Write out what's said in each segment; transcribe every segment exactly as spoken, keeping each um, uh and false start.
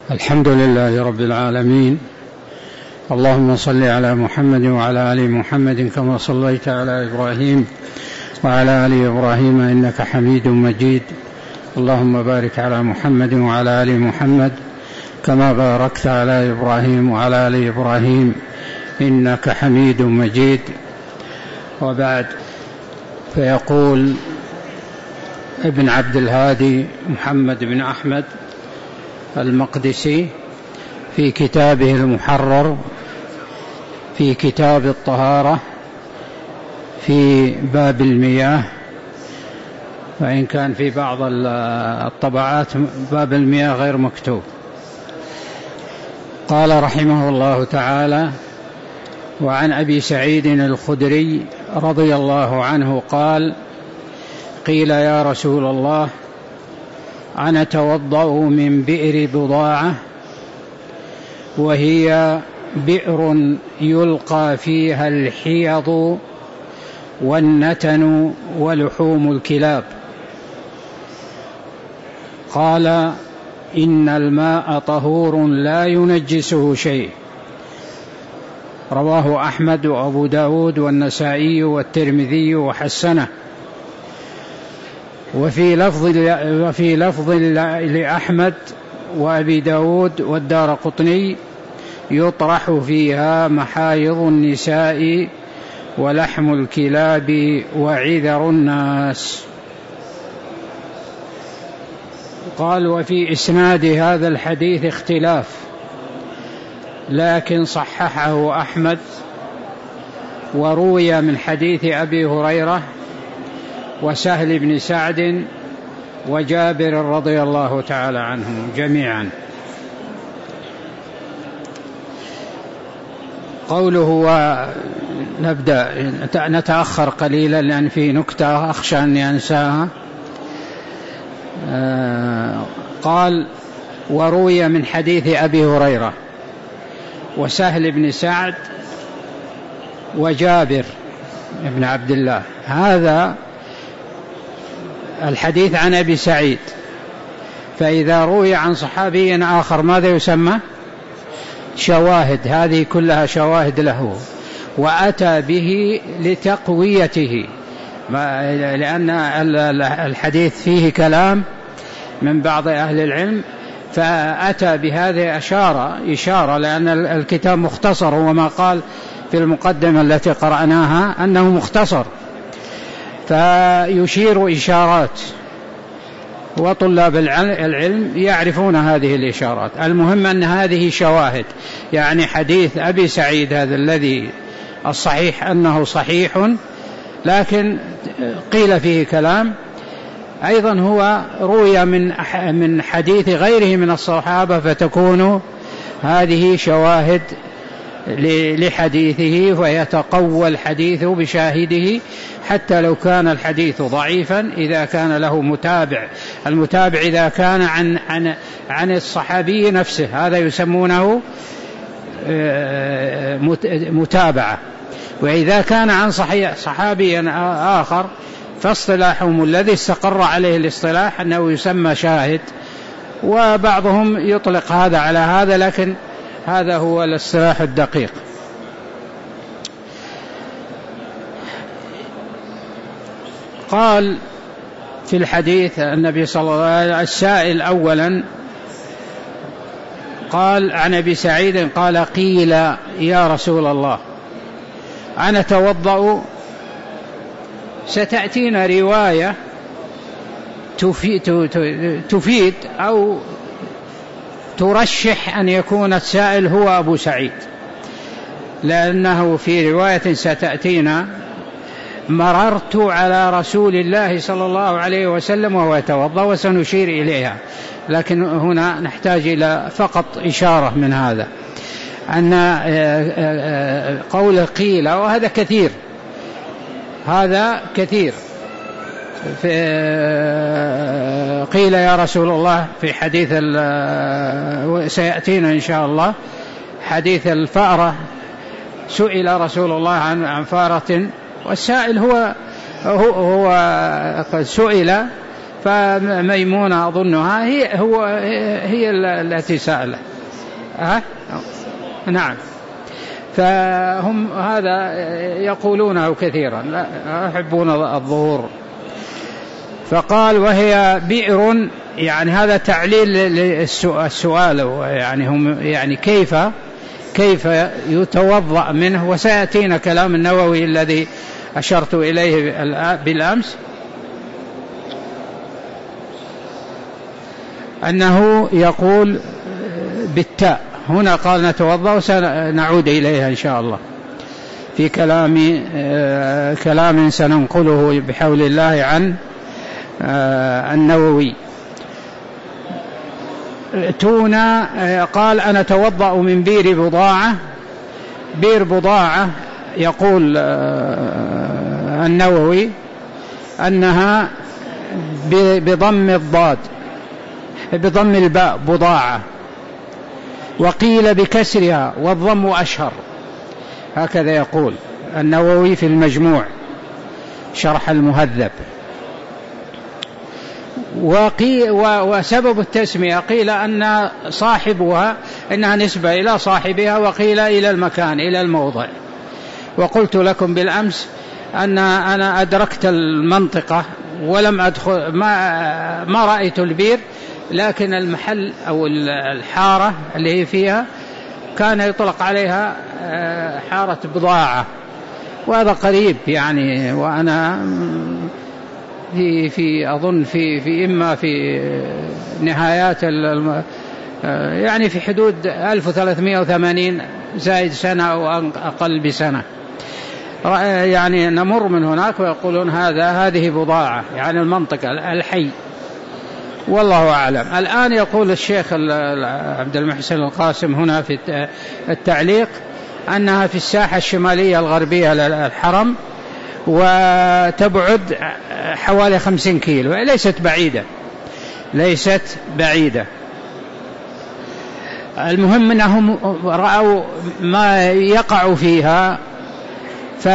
الحمد لله رب العالمين. اللهم صل على محمد وعلى آل محمد كما صليت على إبراهيم وعلى آل إبراهيم إنك حميد مجيد. اللهم بارك على محمد وعلى آل محمد كما باركت على إبراهيم وعلى آل إبراهيم إنك حميد مجيد. وبعد، فيقول ابن عبد الهادي محمد بن أحمد المقدسي في كتابه المحرر في كتاب الطهارة في باب المياه، وإن كان في بعض الطبعات باب المياه غير مكتوب. قال رحمه الله تعالى: وعن أبي سعيد الخدري رضي الله عنه قال: قيل يا رسول الله أنا أتوضأ من بئر بضاعة، وهي بئر يلقى فيها الحيض والنتن ولحوم الكلاب. قال: إن الماء طهور لا ينجسه شيء. رواه أحمد وأبو داود والنسائي والترمذي وحسنه. وفي لفظ وفي لفظ لأحمد وأبي داود والدارقطني: يطرح فيها محايض النساء ولحم الكلاب وعذر الناس. قال: وفي إسناد هذا الحديث اختلاف، لكن صححه أحمد، وروي من حديث أبي هريرة وسهل بن سعد وجابر رضي الله تعالى عنهم جميعا. قوله، ونبدأ نتأخر قليلا لأن في نكتة أخشى أن أنساها. قال: وروي من حديث أبي هريرة وسهل بن سعد وجابر بن عبد الله. هذا الحديث عن أبي سعيد، فإذا روي عن صحابي آخر ماذا يسمى؟ شواهد. هذه كلها شواهد له، وأتى به لتقويته، لأن الحديث فيه كلام من بعض أهل العلم، فأتى بهذه أشارة إشارة لأن الكتاب مختصر، وما قال في المقدمة التي قرأناها أنه مختصر، فيشير إشارات، وطلاب العلم يعرفون هذه الإشارات. المهم أن هذه شواهد، يعني حديث أبي سعيد هذا الذي الصحيح أنه صحيح، لكن قيل فيه كلام، أيضا هو روي من من حديث غيره من الصحابة، فتكون هذه شواهد لحديثه، ويتقوى الحديث بشاهده حتى لو كان الحديث ضعيفا إذا كان له متابع. المتابع إذا كان عن عن عن الصحابي نفسه هذا يسمونه متابعة، وإذا كان عن صحابي آخر فاصطلاحهم الذي استقر عليه الاصطلاح أنه يسمى شاهد، وبعضهم يطلق هذا على هذا، لكن هذا هو الاصطلاح الدقيق. قال في الحديث النبي صلى الله عليه وسلم السائل أولا قال عن أبي سعيد قال: قيل يا رسول الله أنا أتوضأ. ستأتينا رواية تفيد أو ترشح أن يكون السائل هو أبو سعيد، لأنه في رواية ستأتينا: مررت على رسول الله صلى الله عليه وسلم وهو يتوضأ، وسنشير إليها، لكن هنا نحتاج إلى فقط إشارة من هذا، أن قول قيل، وهذا كثير، هذا كثير في قيل يا رسول الله في حديث سيأتينا إن شاء الله حديث الفأرة، سئل رسول الله عن عن فارة، والسائل هو هو, هو قد سئل فميمونة أظنها هي, هو هي التي سأله. أه؟ نعم. فهم هذا يقولونه كثيرا، لا يحبون الظهور. فقال وهي بئر، يعني هذا تعليل للسؤال، يعني هم يعني كيف كيف يتوضأ منه، وسيأتينا كلام النووي الذي أشرت إليه بالأمس أنه يقول بالتاء، هنا قال نتوضأ، وسنعود إليها إن شاء الله في كلام كلام سننقله بحول الله عن النووي. تونا قال أنا توضأ من بير بضاعة. بير بضاعة يقول النووي أنها بضم الضاد بضم الباء بضاعة، وقيل بكسرها والضم أشهر، هكذا يقول النووي في المجموع شرح المهذب. وقي وسبب التسمية قيل أن صاحبها أنها نسبة إلى صاحبها، وقيل إلى المكان إلى الموضع. وقلت لكم بالأمس أن أنا أدركت المنطقة ولم أدخل، ما, ما رأيت البير، لكن المحل أو الحارة اللي هي فيها كان يطلق عليها حارة بضاعة، وهذا قريب يعني. وأنا في في أظن في في إما في نهايات يعني في حدود ألف وثلاثمائة وثمانين زائد سنة أو أقل بسنة، يعني نمر من هناك ويقولون هذا هذه بضاعة، يعني المنطقة الحي، والله أعلم. الآن يقول الشيخ عبد المحسن القاسم هنا في التعليق أنها في الساحة الشمالية الغربية للحرم، وتبعد حوالي خمسين كيلو، ليست بعيدة ليست بعيدة. المهم أنهم رأوا ما يقع فيها، ف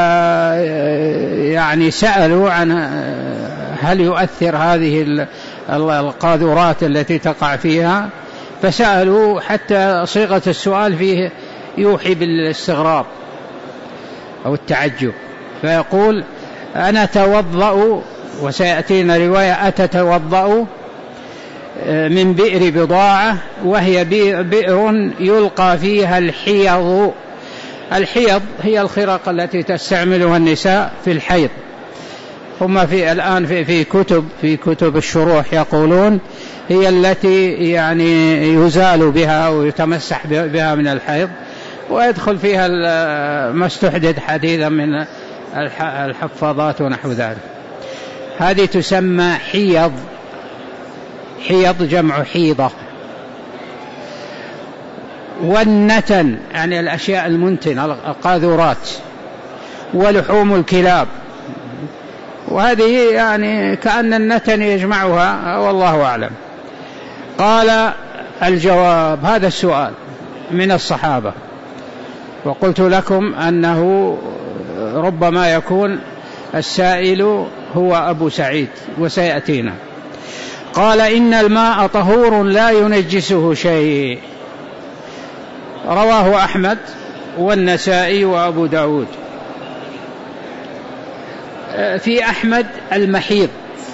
يعني سألوا عن هل يؤثر هذه القاذورات التي تقع فيها، فسألوا حتى صيغة السؤال فيه يوحي بالاستغراب أو التعجب، فيقول أنا توضأ، وسيأتينا رواية أتتوضأ من بئر بضاعة، وهي بئر يلقى فيها الحيض. الحيض هي الخرق التي تستعملها النساء في الحيض. هم في الآن في, في كتب في كتب الشروح يقولون هي التي يعني يزال بها ويتمسح بها من الحيض، ويدخل فيها ما استحدث حديثا من الحفاظات ونحو ذلك. هذه تسمى حيض. حيض جمع حيضة. والنتن يعني الأشياء المنتنة القاذورات، ولحوم الكلاب، وهذه يعني كأن النتن يجمعها، والله أعلم. قال الجواب هذا السؤال من الصحابة، وقلت لكم أنه ربما يكون السائل هو أبو سعيد وسيأتينا. قال إن الماء طهور لا ينجسه شيء، رواه أحمد والنسائي وأبو داود. في أحمد المحيض،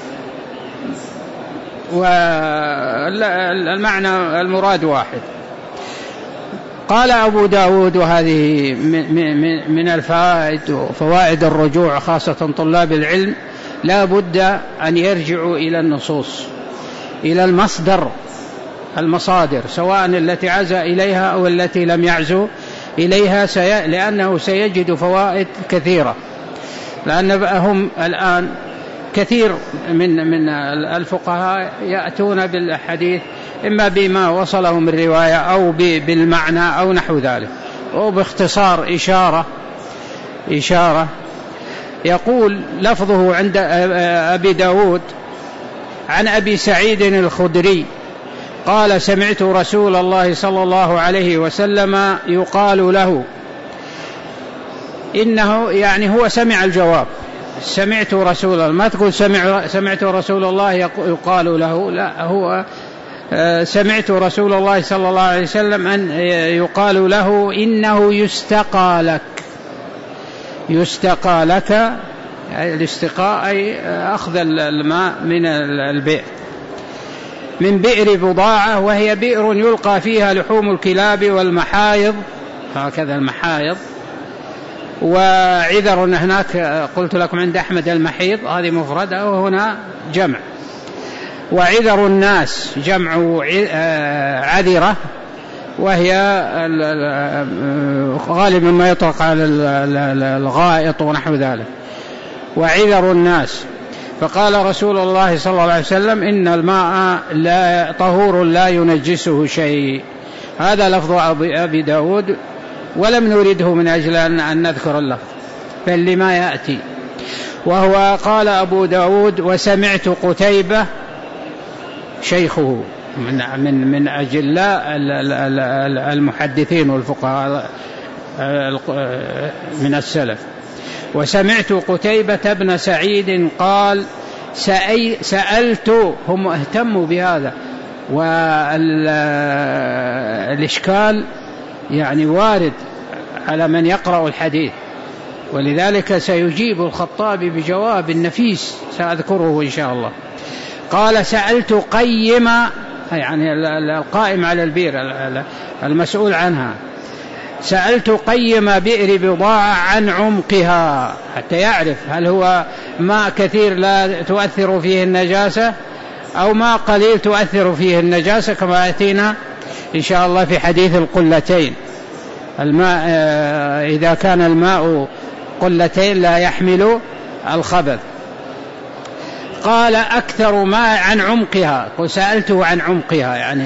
والمعنى المراد واحد. قال أبو داود وهذه من الفوائد وفوائد الرجوع خاصة طلاب العلم، لا بد أن يرجعوا إلى النصوص، إلى المصدر المصادر، سواء التي عزى إليها أو التي لم يعزو إليها، سي... لأنه سيجد فوائد كثيرة. لأن هم الآن كثير من من الفقهاء يأتون بالحديث إما بما وصلهم الرواية أو بالمعنى أو نحو ذلك، أو باختصار إشارة إشارة يقول لفظه عند أبي داود عن أبي سعيد الخدري قال سمعت رسول الله صلى الله عليه وسلم يقال له إنه، يعني هو سمع الجواب، سمعت رسول الله، ما تقول سمع سمعت رسول الله يقال له، لا، هو سمعت رسول الله صلى الله عليه وسلم أن يقال له إنه يستقى لك. يستقى لك الاستقاء أي أخذ الماء من البئر، من بئر بضاعة، وهي بئر يلقى فيها لحوم الكلاب والمحايض، هكذا المحايض. وعذر هناك قلت لكم عند أحمد المحيض، هذه مفردة وهنا جمع. وعذر الناس جمع عذرة، وهي غالبا ما يطلق على الغائط ونحو ذلك. وعذر الناس. فقال رسول الله صلى الله عليه وسلم إن الماء لا طهور لا ينجسه شيء. هذا لفظ أبي داود، ولم نريده من أجل أن نذكر اللفظ بل لما يأتي. وهو قال أبو داود وسمعت قتيبة شيخه من من من أجلاء المحدثين والفقهاء من السلف، وسمعت قتيبة بن سعيد قال سألت، هم اهتموا بهذا، والإشكال يعني وارد على من يقرأ الحديث، ولذلك سيجيب الخطابي بجواب نفيس سأذكره إن شاء الله. قال سألت قيم، يعني القائم على البئر المسؤول عنها، سألت قيم بئر بضاعة عن عمقها حتى يعرف هل هو ماء كثير لا تؤثر فيه النجاسة أو ماء قليل تؤثر فيه النجاسة، كما يأتينا إن شاء الله في حديث القلتين. الماء إذا كان الماء قلتين لا يحمل الخبث. قال أكثر ما عن عمقها، وسألته عن عمقها يعني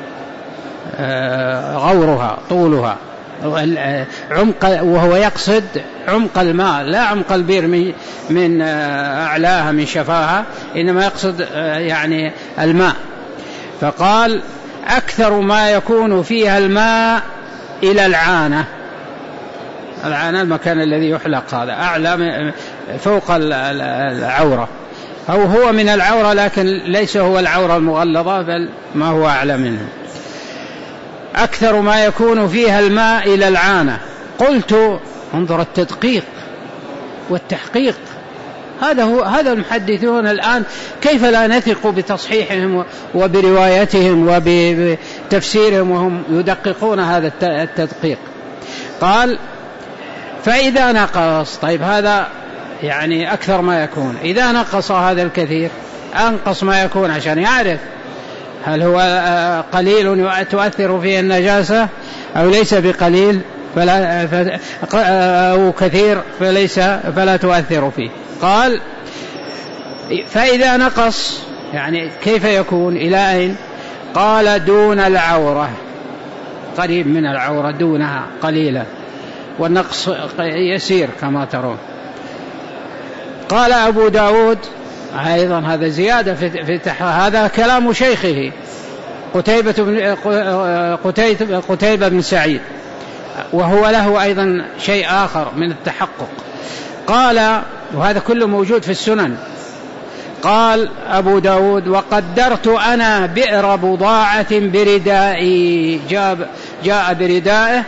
غورها طولها عمق، وهو يقصد عمق الماء لا عمق البئر من أعلاها من شفاها، إنما يقصد يعني الماء. فقال أكثر ما يكون فيها الماء إلى العانة. العانة المكان الذي يحلق، هذا أعلى فوق العورة، أو هو من العورة لكن ليس هو العورة المغلظة بل ما هو أعلى منه. أكثر ما يكون فيها الماء إلى العانة. قلت انظر التدقيق والتحقيق، هذا هو هذا المحدثون الآن كيف لا نثق بتصحيحهم وبروايتهم وبتفسيرهم وهم يدققون هذا التدقيق. قال فإذا نقص، طيب هذا يعني أكثر ما يكون، إذا نقص هذا الكثير أنقص ما يكون عشان يعرف هل هو قليل تؤثر فيه النجاسة أو ليس بقليل فلا أو كثير فليس فلا تؤثر فيه. قال فإذا نقص يعني كيف يكون إلى أين؟ قال دون العورة، قريب من العورة، دونها قليلا، والنقص يسير كما ترون. قال أبو داود أيضا هذا زيادة في هذا كلام شيخه قتيبة بن, قتيبة بن سعيد، وهو له أيضا شيء آخر من التحقق. قال وهذا كله موجود في السنن. قال أبو داود وقدرت أنا بئر بضاعة بردائي، جاء, جاء بردائه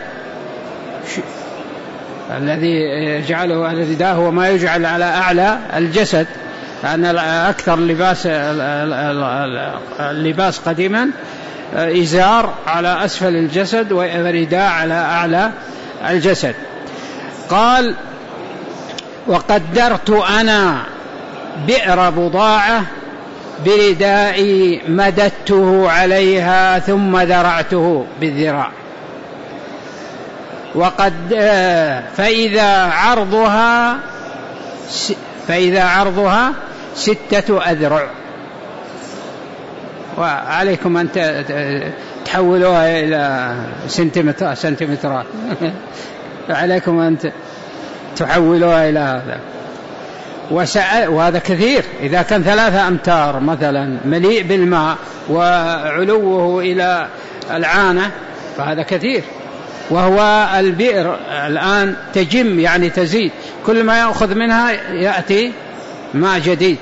الذي يجعله على الرداء هو ما يجعل على أعلى الجسد، لأن أكثر اللباس اللباس قديما إزار على أسفل الجسد ورداء على أعلى الجسد. قال وقدرت أنا بئر بضاعة بردائي مددته عليها ثم ذرعته بالذراع، وقد فإذا عرضها فإذا عرضها ستة أذرع، وعليكم أن تحولوها إلى سنتيمتر سنتيمترات عليكم أن تحولوها إلى هذا. وسأل وهذا كثير، إذا كان ثلاثة أمتار مثلا مليء بالماء وعلوه إلى العانة فهذا كثير. وهو البئر الآن تجم يعني تزيد، كل ما يأخذ منها يأتي ماء جديد.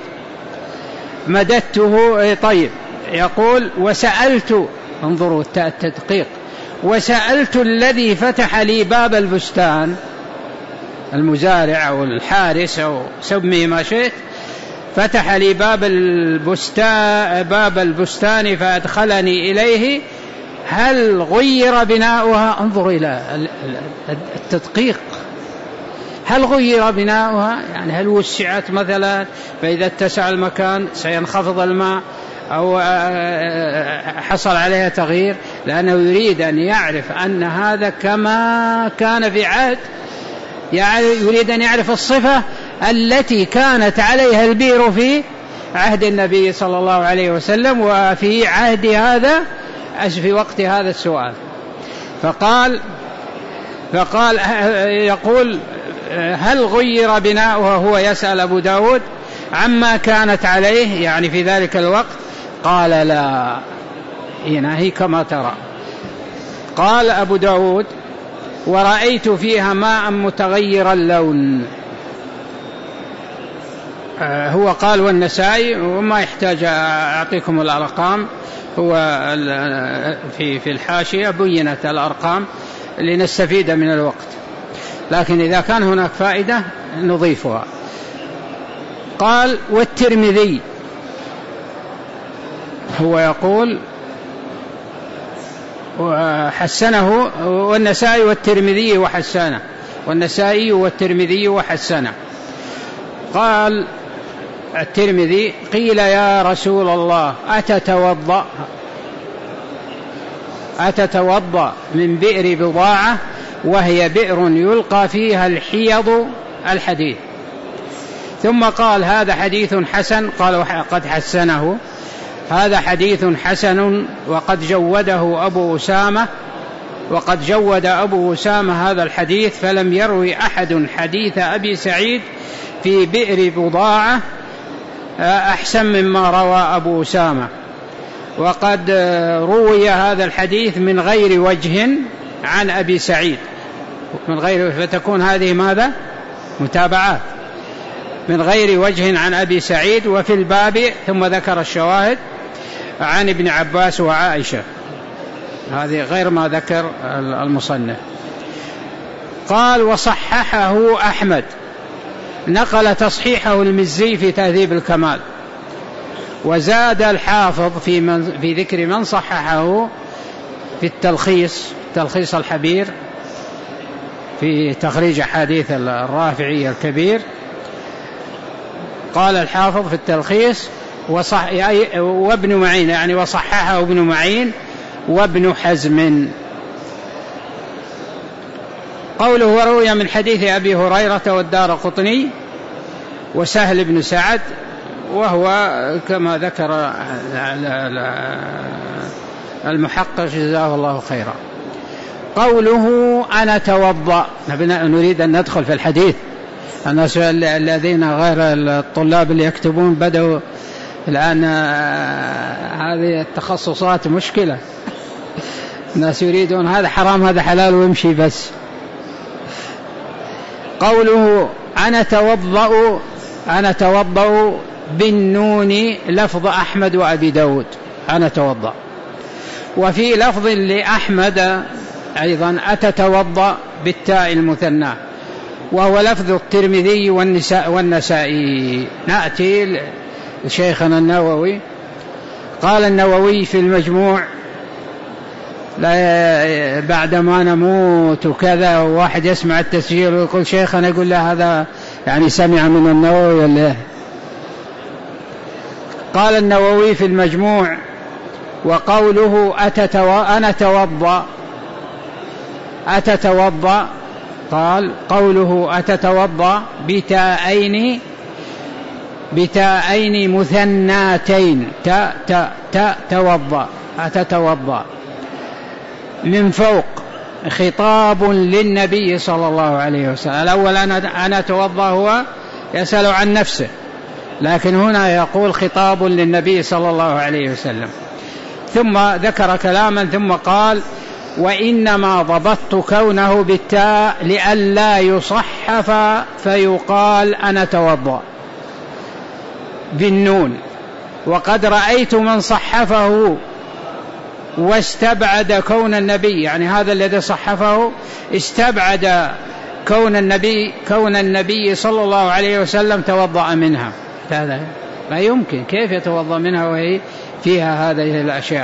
مددته. طيب يقول وسألت، انظروا التدقيق، وسألت الذي فتح لي باب البستان، المزارع أو الحارس أو سمي ما شئت، فتح لي باب البستان باب البستان فأدخلني إليه، هل غير بناؤها؟ انظروا إلى التدقيق، هل غير بناؤها؟ يعني هل وسعت مثلا فإذا اتسع المكان سينخفض الماء أو حصل عليها تغيير؟ لأنه يريد أن يعرف أن هذا كما كان في عهد، يعني يريد أن يعرف الصفة التي كانت عليها البئر في عهد النبي صلى الله عليه وسلم وفي عهد هذا في وقت هذا السؤال. فقال فقال يقول هل غير بناؤها؟ هو يسأل أبو داود عما كانت عليه يعني في ذلك الوقت. قال لا، هنا هي كما ترى. قال أبو داود ورأيت فيها ماء متغير اللون. هو قال والنسائي، وما يحتاج أعطيكم الأرقام، هو في في الحاشية بينت الأرقام لنستفيد من الوقت، لكن إذا كان هناك فائدة نضيفها. قال والترمذي، هو يقول وحسنه، والنسائي والترمذي وحسنه، والنسائي والترمذي وحسنه. قال الترمذي قيل يا رسول الله أتتوضأ أتتوضأ من بئر بضاعة وهي بئر يلقى فيها الحيض الحديث؟ ثم قال هذا حديث حسن. قال قد حسنه، هذا حديث حسن وقد جوده أبو أسامة، وقد جود أبو أسامة هذا الحديث، فلم يروي أحد حديث أبي سعيد في بئر بضاعة أحسن مما روى أبو أسامة. وقد روي هذا الحديث من غير وجه عن أبي سعيد، من غير، فتكون هذه ماذا؟ متابعات من غير وجه عن أبي سعيد. وفي الباب ثم ذكر الشواهد عن ابن عباس وعائشة، هذه غير ما ذكر المصنف. قال وصححه أحمد، نقل تصحيحه المزي في تهذيب الكمال، وزاد الحافظ في, من في ذكر من صححه في التلخيص، تلخيص الحبير في تخريج حديث الرافعي الكبير. قال الحافظ في التلخيص وصح وابن معين، يعني وصححه ابن معين وابن حزم. قوله وروي من حديث أبي هريرة والدارقطني وسهل بن سعد، وهو كما ذكر المحقق جزاه الله خيرا. قوله أنا توضأ، نريد أن ندخل في الحديث. الناس الذين غير الطلاب اللي يكتبون بدأوا الآن، هذه التخصصات مشكلة، الناس يريدون هذا حرام هذا حلال ويمشي بس. قوله أنا توضأ، أنا توضأ بالنون لفظ أحمد وأبي داود، أنا توضأ. وفي لفظ لأحمد أيضا أتتوضأ بالتاء المثنى، وهو لفظ الترمذي والنساء والنسائي. نأتي لشيخنا النووي. قال النووي في المجموع لا بعدما نموت وكذا، وواحد يسمع التسجيل ويقول شيخنا، يقول له هذا يعني سمع من النووي ولا؟ قال النووي في المجموع وقوله أتتو... أنا توضأ أتتوضأ، قال قوله أتتوضأ بتاءين بتاءين مثناتين، تا تا تا توضأ، أتتوضأ من فوق، خطاب للنبي صلى الله عليه وسلم. الأول أنا أنا أتوضأ هو يسأل عن نفسه، لكن هنا يقول خطاب للنبي صلى الله عليه وسلم. ثم ذكر كلاما ثم قال وإنما ضبطت كونه بالتاء لئلا يصحف فيقال أنا توضأ بالنون. وقد رأيت من صحفه واستبعد كون النبي، يعني هذا الذي صحفه استبعد كون النبي كون النبي صلى الله عليه وسلم توضأ منها. هذا لا يمكن، كيف يتوضأ منها وهي فيها هذه الأشياء؟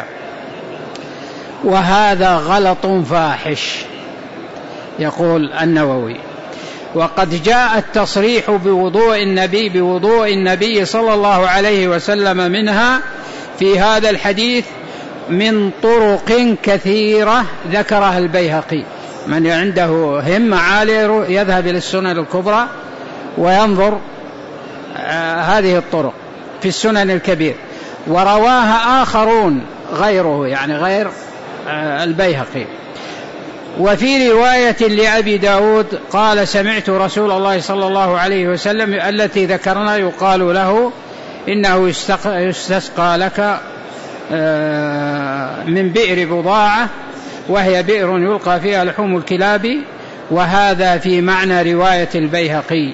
وهذا غلط فاحش، يقول النووي. وقد جاء التصريح بوضوء النبي بوضوء النبي صلى الله عليه وسلم منها في هذا الحديث من طرق كثيرة ذكرها البيهقي. من عنده همة عالية يذهب إلى السنن الكبرى وينظر آه هذه الطرق في السنن الكبير. ورواها آخرون غيره، يعني غير آه البيهقي. وفي رواية لأبي داود قال سمعت رسول الله صلى الله عليه وسلم التي ذكرنا يقال له إنه يستسقى لك من بئر بضاعة، وهي بئر يلقى فيها لحوم الكلاب. وهذا في معنى رواية البيهقي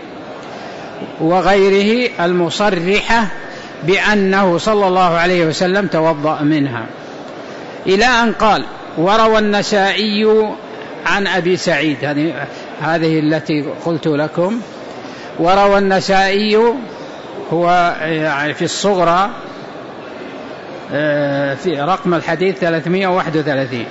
وغيره المصرحة بأنه صلى الله عليه وسلم توضأ منها، إلى أن قال وروى النسائي عن أبي سعيد، هذه التي قلت لكم. وروى النسائي هو يعني في الصغرى في رقم الحديث ثلاثمائة وواحد وثلاثين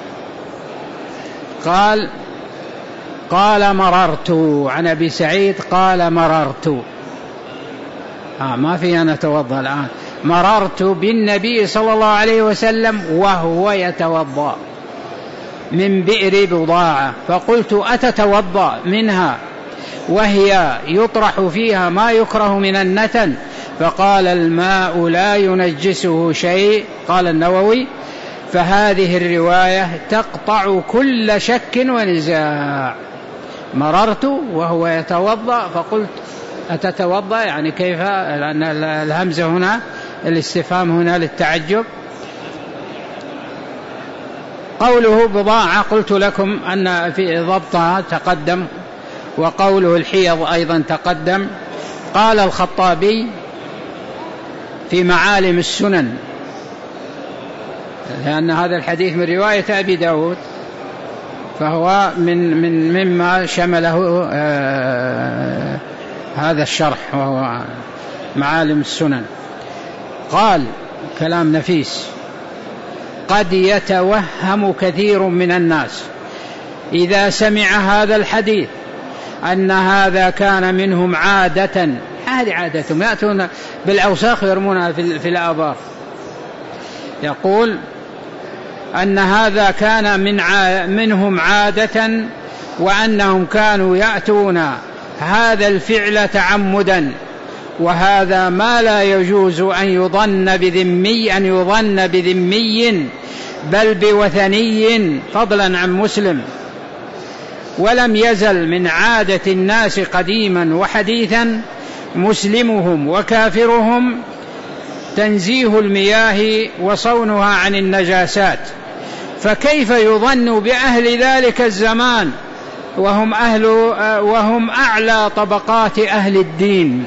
قال قال مررت عن أبي سعيد قال مررت آه ما في أنا أتوضأ الآن، مررت بالنبي صلى الله عليه وسلم وهو يتوضأ من بئر بضاعة، فقلت أتتوضأ منها وهي يطرح فيها ما يكره من النتن؟ فقال الماء لا ينجسه شيء. قال النووي فهذه الرواية تقطع كل شك ونزاع. مررت وهو يتوضأ فقلت أتتوضأ، يعني كيف؟ لأن الهمزة هنا الاستفهام هنا للتعجب. قوله بضاعة قلت لكم أن في ضبطها تقدم، وقوله الحيض أيضا تقدم. قال الخطابي في معالم السنن، لأن هذا الحديث من رواية أبي داود فهو من من مما شمله آه هذا الشرح وهو معالم السنن. قال كلام نفيس: قد يتوهم كثير من الناس إذا سمع هذا الحديث أن هذا كان منهم عادة، هذه عادتهم، يأتون بالأوساخ يرمونها في الآبار. يقول أن هذا كان من منهم عادة، وأنهم كانوا يأتون هذا الفعل تعمدا، وهذا ما لا يجوز أن يظن بذمي أن يظن بذمي بل بوثني فضلا عن مسلم. ولم يزل من عادة الناس قديما وحديثا مسلمهم وكافرهم تنزيه المياه وصونها عن النجاسات، فكيف يظن بأهل ذلك الزمان وهم أهل وهم أعلى طبقات أهل الدين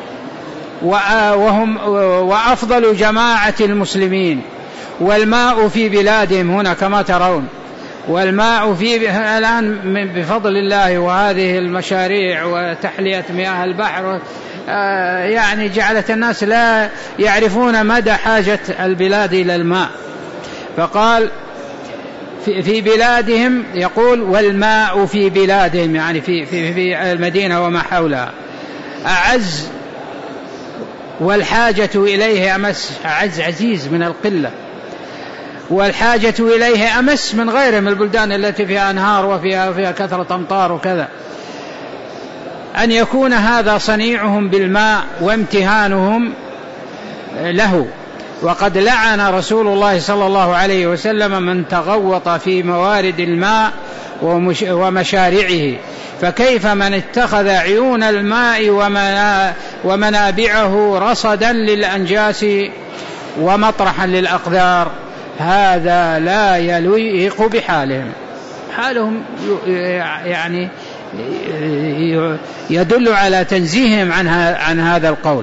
وهم وأفضل جماعة المسلمين، والماء في بلادهم هنا كما ترون، والماء في الآن بفضل الله وهذه المشاريع وتحلية مياه البحر يعني جعلت الناس لا يعرفون مدى حاجة البلاد إلى الماء. فقال في بلادهم، يقول والماء في بلادهم يعني في في في المدينة وما حولها أعز، والحاجة إليه أمس، أعز عزيز من القلة، والحاجة إليه أمس من غيره من البلدان التي فيها أنهار وفيها فيها كثرة أمطار وكذا. أن يكون هذا صنيعهم بالماء وامتهانهم له. وقد لعن رسول الله صلى الله عليه وسلم من تغوط في موارد الماء ومشارعه، فكيف من اتخذ عيون الماء ومنابعه رصدا للأنجاس ومطرحا للأقذار؟ هذا لا يليق بحالهم. حالهم يعني يدل على تنزيههم عن هذا القول.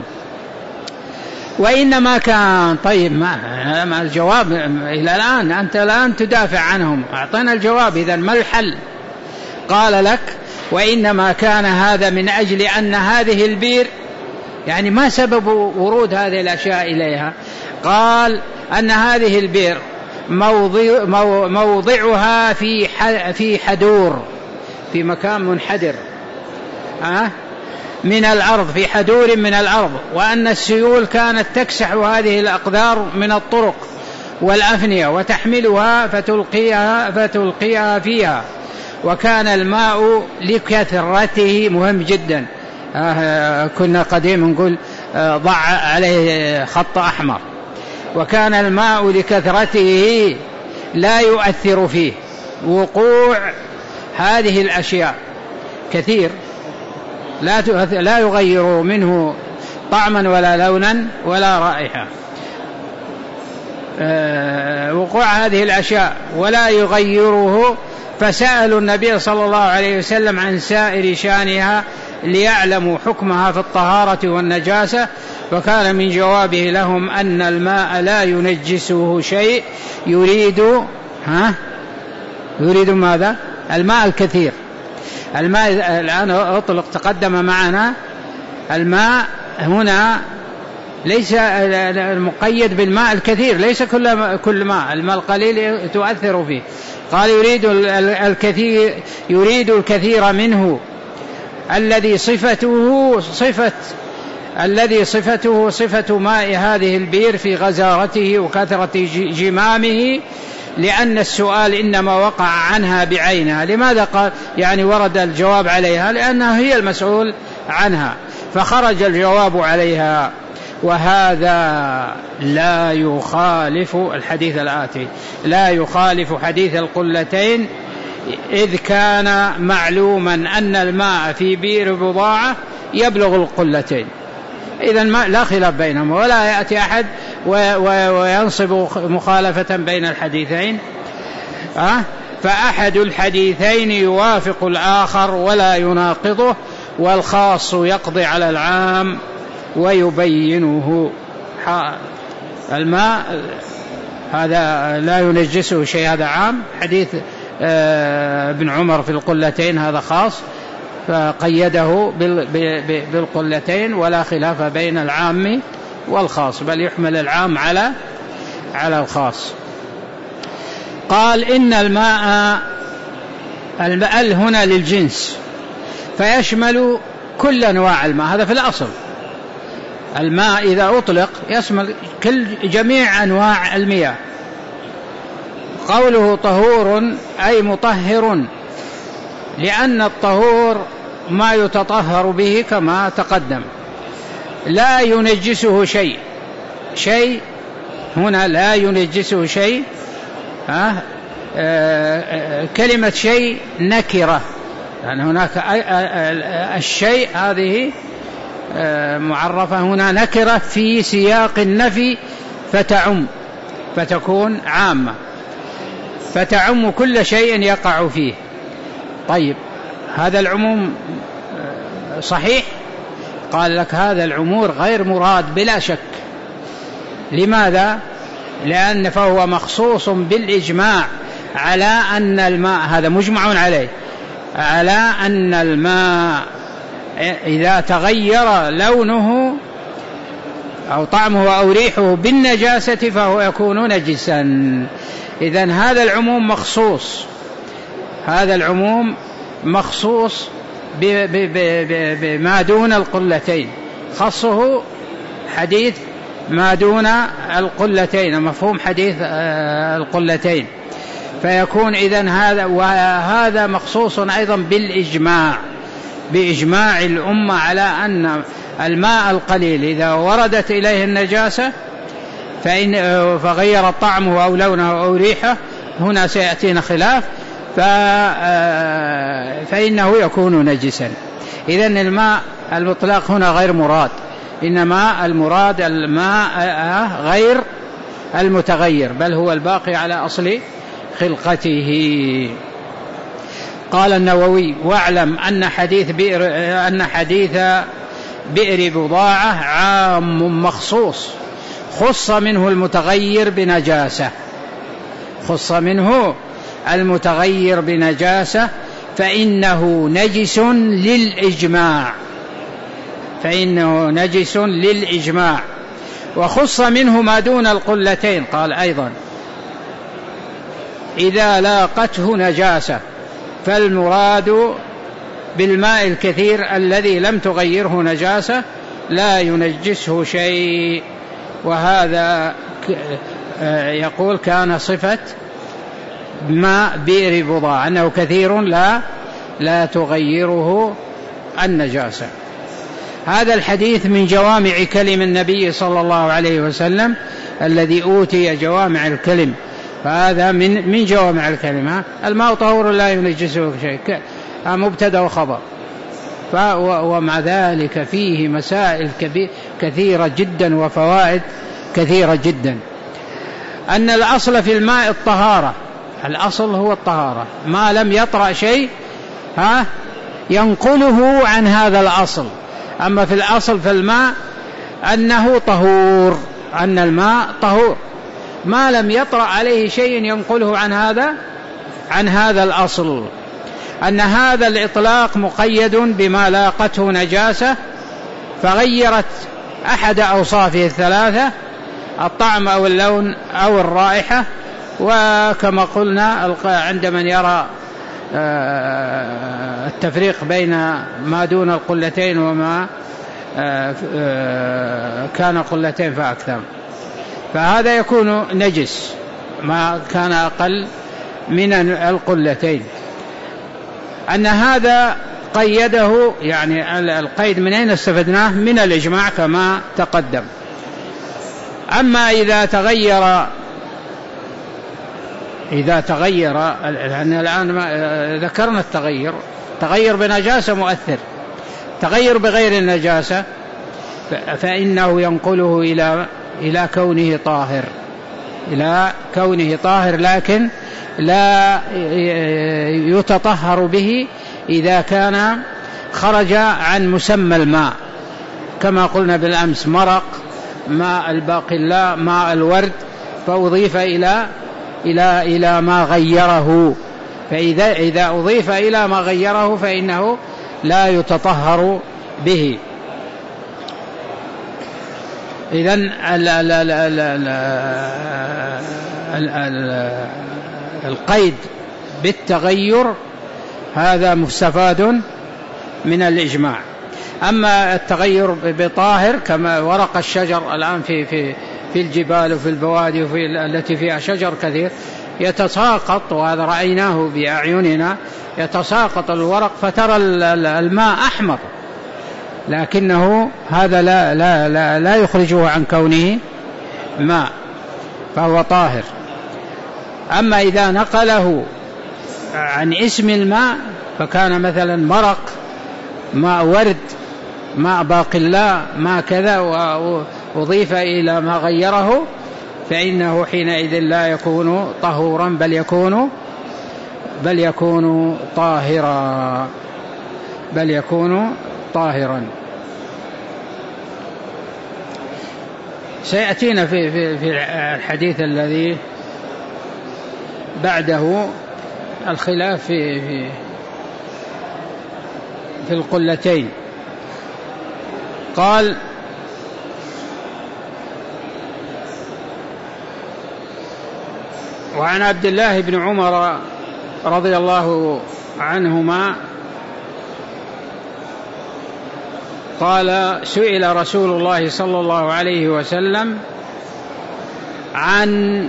وإنما كان طيب ما الجواب إلى الآن؟ أنت الآن تدافع عنهم، أعطينا الجواب. إذن ما الحل؟ قال لك وإنما كان هذا من أجل أن هذه البير، يعني ما سبب ورود هذه الأشياء إليها؟ قال أن هذه البير موضع موضعها في في حدور، في مكان منحدر أه؟ من الأرض، في حدور من الأرض، وأن السيول كانت تكسح هذه الأقدار من الطرق والأفنية وتحملها فتلقيها, فتلقيها فيها، وكان الماء لكثرته مهم جدا. آه كنا قديما نقول آه ضع عليه خط أحمر. وكان الماء لكثرته لا يؤثر فيه وقوع هذه الأشياء كثير، لا لا يغير منه طعما ولا لونا ولا رائحة. أه وقوع هذه الأشياء ولا يغيره، فسألوا النبي صلى الله عليه وسلم عن سائر شانها ليعلموا حكمها في الطهارة والنجاسة، فكان من جوابه لهم أن الماء لا ينجسه شيء، يريد ها يريد ماذا؟ الماء الكثير. الماء الآن أطلق تقدم معنا، الماء هنا ليس المقيد بالماء الكثير، ليس كل كل ماء، الماء القليل تؤثر فيه. قال يريد الكثير، يريد الكثير منه الذي صفته صفة الذي صفته صفة ماء هذه البير في غزارته وكثرة جمامه، لأن السؤال إنما وقع عنها بعينها. لماذا قال يعني ورد الجواب عليها؟ لأنها هي المسؤول عنها، فخرج الجواب عليها. وهذا لا يخالف الحديث الآتي، لا يخالف حديث القلتين، إذ كان معلوما أن الماء في بئر بضاعة يبلغ القلتين. إذن لا خلاف بينهم، ولا يأتي أحد وينصب مخالفة بين الحديثين. أه؟ فأحد الحديثين يوافق الآخر ولا يناقضه، والخاص يقضي على العام ويبينه. الماء هذا لا ينجسه شيء، هذا عام. حديث ابن عمر في القلتين هذا خاص، فقيده بالقلتين، ولا خلاف بين العام والخاص، بل يحمل العام على على الخاص. قال إن الماء، الماء هنا للجنس، فيشمل كل أنواع الماء. هذا في الأصل الماء إذا أطلق يشمل كل جميع أنواع المياه. قوله طهور أي مطهر، لأن الطهور ما يتطهر به كما تقدم. لا ينجسه شيء، شيء هنا لا ينجسه شيء. ها آه كلمة شيء نكرة، يعني هناك الشيء هذه آه معرفة هنا نكرة في سياق النفي، فتعم فتكون عامة، فتعم كل شيء يقع فيه. طيب هذا العموم صحيح؟ قال لك هذا العموم غير مراد بلا شك. لماذا؟ لأن فهو مخصوص بالإجماع على أن الماء، هذا مجمع عليه، على أن الماء إذا تغير لونه أو طعمه أو ريحه بالنجاسة فهو يكون نجسا. إذن هذا العموم مخصوص، هذا العموم مخصوص بما دون القلتين، خصه حديث ما دون القلتين، مفهوم حديث القلتين، فيكون إذن هذا وهذا مخصوص أيضا بالإجماع، بإجماع الأمة على أن الماء القليل إذا وردت إليه النجاسة فإن فغير طعمه أو لونه أو ريحه، هنا سيأتينا خلاف، فإنه يكون نجسا. إذن الماء المطلق هنا غير مراد، إنما المراد الماء غير المتغير، بل هو الباقي على أصل خلقته. قال النووي: واعلم أن حديث بئر, أن حديث بئر بضاعة عام مخصوص، خص منه المتغير بنجاسة، خص منه المتغير بنجاسة فإنه نجس للإجماع، فإنه نجس للإجماع. وخص منه ما دون القلتين، قال أيضا: إذا لاقته نجاسة، فالمراد بالماء الكثير الذي لم تغيره نجاسة لا ينجسه شيء. وهذا يقول كان صفة ماء بئر بضاعة أنه كثير لا لا تغيره النجاسة. هذا الحديث من جوامع كلم النبي صلى الله عليه وسلم الذي أوتي جوامع الكلم، فهذا من من جوامع الكلمة. الماء طهور لا ينجسه شيء، مبتدأ وخبر. ومع ذلك فيه مسائل كثيرة جدا وفوائد كثيرة جدا. أن الأصل في الماء الطهارة، الأصل هو الطهارة، ما لم يطرأ شيء ها ينقله عن هذا الأصل. أما في الأصل في الماء أنه طهور، أن الماء طهور، ما لم يطرأ عليه شيء ينقله عن هذا عن هذا الأصل. أن هذا الإطلاق مقيد بما لاقته نجاسة فغيرت أحد أوصافه الثلاثة، الطعم أو اللون أو الرائحة. وكما قلنا عند من يرى التفريق بين ما دون القلتين وما كان قلتين فأكثر، فهذا يكون نجس ما كان أقل من القلتين. أن هذا قيده، يعني القيد من أين استفدناه؟ من الإجماع كما تقدم. أما إذا تغير إذا تغير لأن الآن ذكرنا التغير، تغير بنجاسة مؤثر، تغير بغير النجاسة فإنه ينقله إلى إلى كونه طاهر، إلى كونه طاهر، لكن لا يتطهر به إذا كان خرج عن مسمى الماء، كما قلنا بالأمس: مرق، ماء الباقلاء، ماء الورد، فأضيف إلى إلى إلى ما غيره. فإذا إذا أضيف إلى ما غيره فإنه لا يتطهر به. إذن القيد بالتغير هذا مستفاد من الإجماع. أما التغير بطاهر كما ورق الشجر الآن في في في الجبال وفي البوادي وفي التي فيها شجر كثير يتساقط، وهذا رأيناه بأعيننا، يتساقط الورق فترى الماء أحمر، لكنه هذا لا لا لا لا يخرجه عن كونه ماء، فهو طاهر. أما إذا نقله عن اسم الماء فكان مثلا مرق، ماء ورد، ماء باقلاء، ماء كذا، وأضيف إلى ما غيره، فإنه حينئذ لا يكون طهورا بل يكون بل يكون طاهرا بل يكون طاهرا. سيأتينا في في في الحديث الذي بعده الخلاف في في في القلتين. قال: وعن عبد الله بن عمر رضي الله عنهما قال: سئل رسول الله صلى الله عليه وسلم عن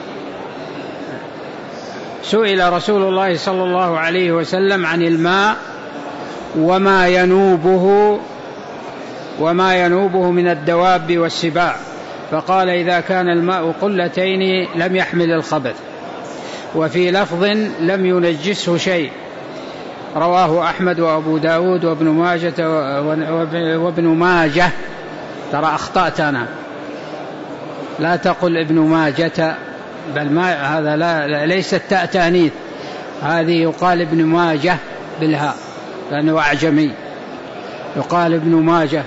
سئل رسول الله صلى الله عليه وسلم عن الماء وما ينوبه وما ينوبه من الدواب والسباع، فقال: إذا كان الماء قلتين لم يحمل الخبث، وفي لفظ لم ينجسه شيء. رواه أحمد وأبو داود وابن ماجة وابن ماجة ترى أخطأت أنا لا تقل ابن ماجة، بل ما هذا لا ليست تاء تانيث، هذه يقال ابن ماجة بالهاء لأنه أعجمي، يقال ابن ماجة.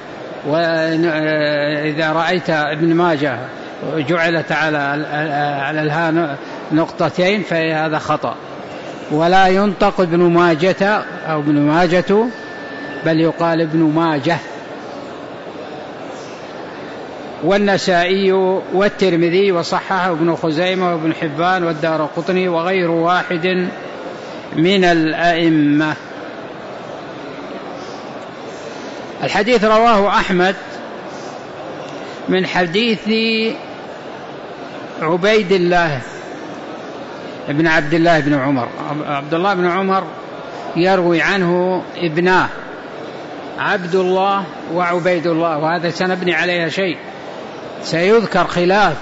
وإذا رأيت ابن ماجة جعلت على على الهاء نقطتين فهذا خطأ، ولا ينطق ابن ماجة أو ابن ماجة، بل يقال ابن ماجة. والنسائي والترمذي وصححه ابن خزيمة وابن حبان والدارقطني وغير واحد من الأئمة. الحديث رواه أحمد من حديث عبيد الله ابن عبد الله بن عمر. عبد الله بن عمر يروي عنه ابناه عبد الله وعبيد الله، وهذا سنبني عليها شيء، سيذكر خلاف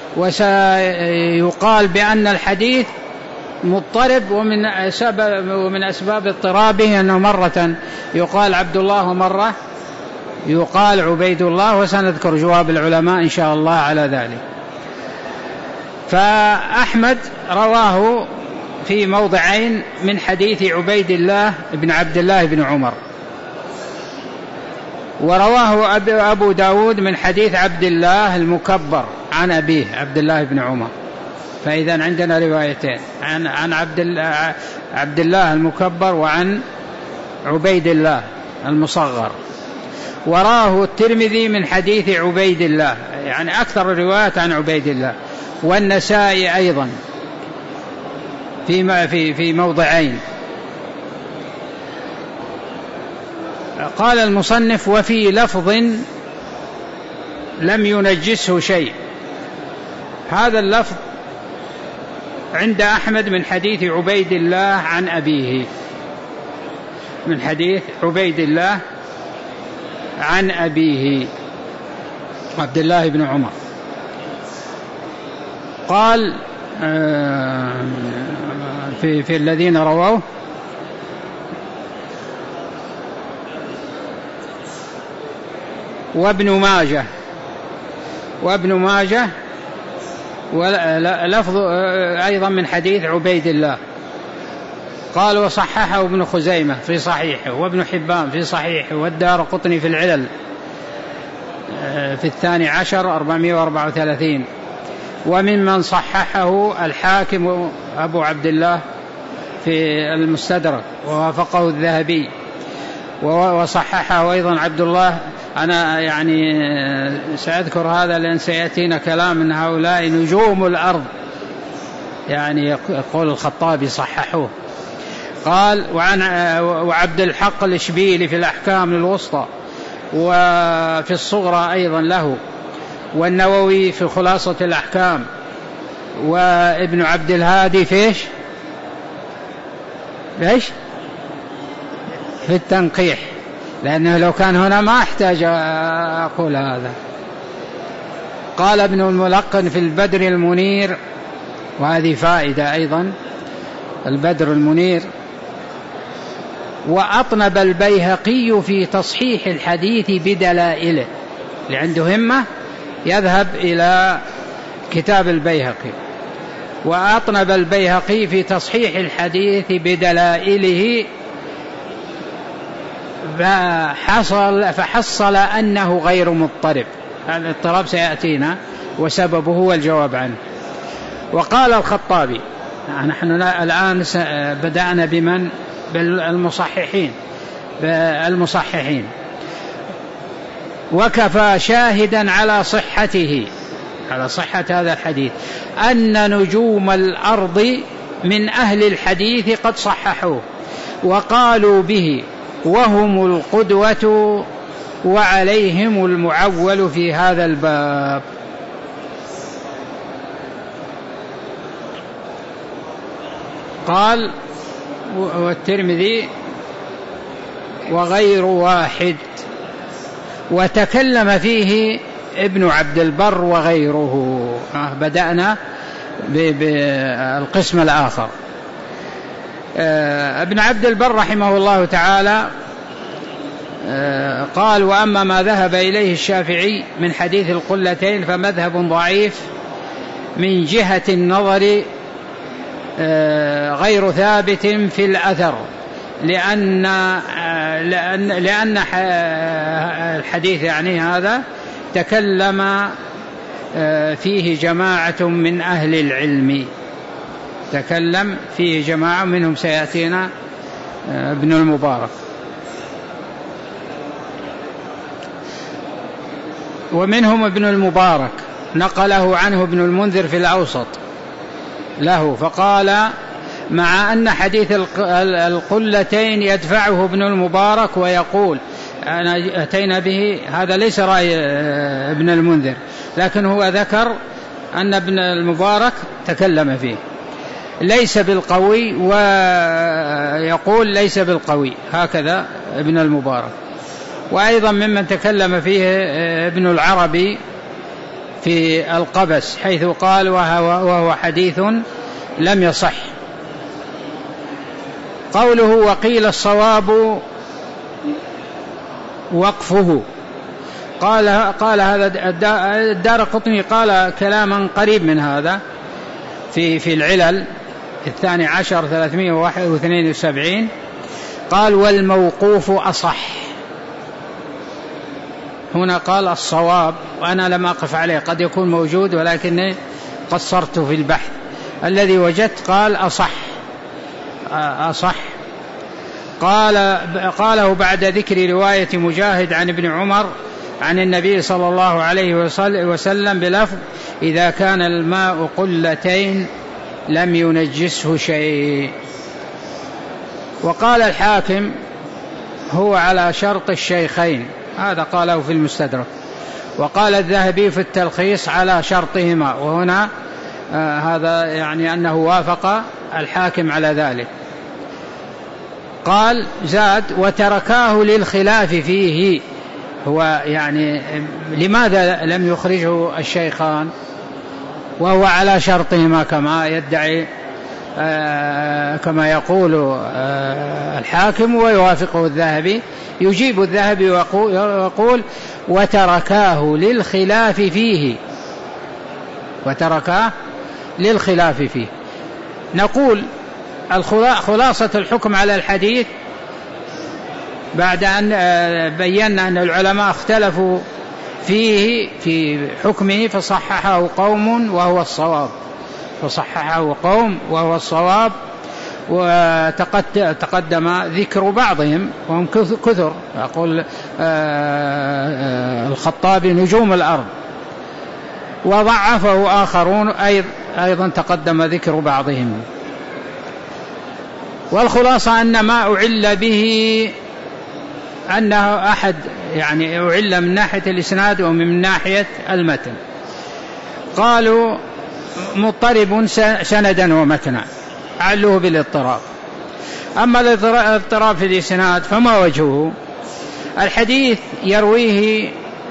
وسيقال بأن الحديث مضطرب، ومن سبب ومن أسباب اضطرابه أنه مرة يقال عبد الله ومرة يقال عبيد الله، وسنذكر جواب العلماء إن شاء الله على ذلك. فأحمد رواه في موضعين من حديث عبيد الله بن عبد الله بن عمر، ورواه أبو داود من حديث عبد الله المكبر عن أبيه عبد الله بن عمر. فإذا عندنا روايتين عن عن عبد الله عبد الله المكبر وعن عبيد الله المصغر. وراه الترمذي من حديث عبيد الله، يعني أكثر الروايات عن عبيد الله، والنسائي أيضا في في في موضعين. قال المصنف: وفي لفظ لم ينجسه شيء. هذا اللفظ عند أحمد من حديث عبيد الله عن أبيه، من حديث عبيد الله عن أبيه عبد الله بن عمر. قال في, في الذين رواه وابن ماجه وابن ماجه ولفظ أيضا من حديث عبيد الله. قال: وصححه ابن خزيمة في صحيحه، وابن حبان في صحيحه، والدارقطني في العلل في الثاني عشر أربعمائة وأربعة وثلاثين. وممن صححه الحاكم أبو عبد الله في المستدرك ووافقه الذهبي، وصححه أيضا عبد الله. أنا يعني سأذكر هذا لأن سيأتينا كلام أن هؤلاء نجوم الأرض، يعني يقول الخطابي صححوه. قال: وعن وعبد الحق الإشبيلي في الأحكام الوسطى، وفي الصغرى أيضا له، والنووي في خلاصة الأحكام، وابن عبد الهادي فيش فيش في التنقيح، لأنه لو كان هنا ما أحتاج أقول هذا. قال ابن الملقن في البدر المنير، وهذه فائدة أيضا، البدر المنير. وأطنب البيهقي في تصحيح الحديث بدلائله، اللي عنده همة يذهب إلى كتاب البيهقي. وأطنب البيهقي في تصحيح الحديث بدلائله، فحصل, فحصل أنه غير مضطرب. الاضطراب سيأتينا وسببه هو الجواب عنه. وقال الخطابي: نحن الآن بدأنا بمن؟ بالمصححين المصححين. وكفى شاهدا على صحته، على صحة هذا الحديث، أن نجوم الأرض من أهل الحديث قد صححوه وقالوا به، وهم القدوة وعليهم المعول في هذا الباب. قال: والترمذي وغير واحد، وتكلم فيه ابن عبد البر وغيره. بدأنا بالقسم الآخر. ابن عبد البر رحمه الله تعالى قال: وأما ما ذهب إليه الشافعي من حديث القلتين فمذهب ضعيف من جهة النظر غير ثابت في الأثر، لأن لأن لأن الحديث يعني هذا تكلم فيه جماعة من أهل العلم، تكلم فيه جماعة منهم سيأتينا ابن المبارك. ومنهم ابن المبارك نقله عنه ابن المنذر في الأوسط له، فقال: مع أن حديث القلتين يدفعه ابن المبارك ويقول أنا أتينا به، هذا ليس رأي ابن المنذر، لكن هو ذكر أن ابن المبارك تكلم فيه، ليس بالقوي، ويقول ليس بالقوي، هكذا ابن المبارك. وأيضا ممن تكلم فيه ابن العربي في القبس، حيث قال: وهو حديث لم يصح. قوله: وقيل الصواب وقفه، قال قال هذا الدارقطني قال كلاما قريب من هذا في في العلل الثاني عشر ثلاثمائة واثنين وسبعين، قال: والموقوف أصح. هنا قال الصواب، وأنا لم أقف عليه، قد يكون موجود ولكني قصرت في البحث. الذي وجدت قال أصح أصح قال قاله بعد ذكر رواية مجاهد عن ابن عمر عن النبي صلى الله عليه وسلم بلفظ: إذا كان الماء قلتين لم ينجسه شيء. وقال الحاكم: هو على شرط الشيخين، هذا قاله في المستدرك. وقال الذهبي في التلخيص: على شرطهما، وهنا آه هذا يعني أنه وافق الحاكم على ذلك. قال زاد: وتركاه للخلاف فيه، هو يعني لماذا لم يخرجه الشيخان وهو على شرطهما كما يدعي آه كما يقول آه الحاكم ويوافقه الذهبي؟ يجيب الذهبي ويقول: وتركاه للخلاف فيه، وتركاه للخلاف فيه. نقول: خلاصة الحكم على الحديث بعد أن بينا أن العلماء اختلفوا فيه في حكمه فصححه قوم وهو الصواب، فصححه قوم وهو الصواب، وتقدم ذكر بعضهم وهم كثر، أقول الخطابي نجوم الأرض، وضعفه آخرون أيضا تقدم ذكر بعضهم. والخلاصة أن ما أعل به أنه أحد يعني أعل من ناحية الإسناد ومن ناحية المتن. قالوا: مضطرب سندا ومتنا، علوه بالاضطراب. أما الاضطراب في الإسناد فما وجهه؟ الحديث يرويه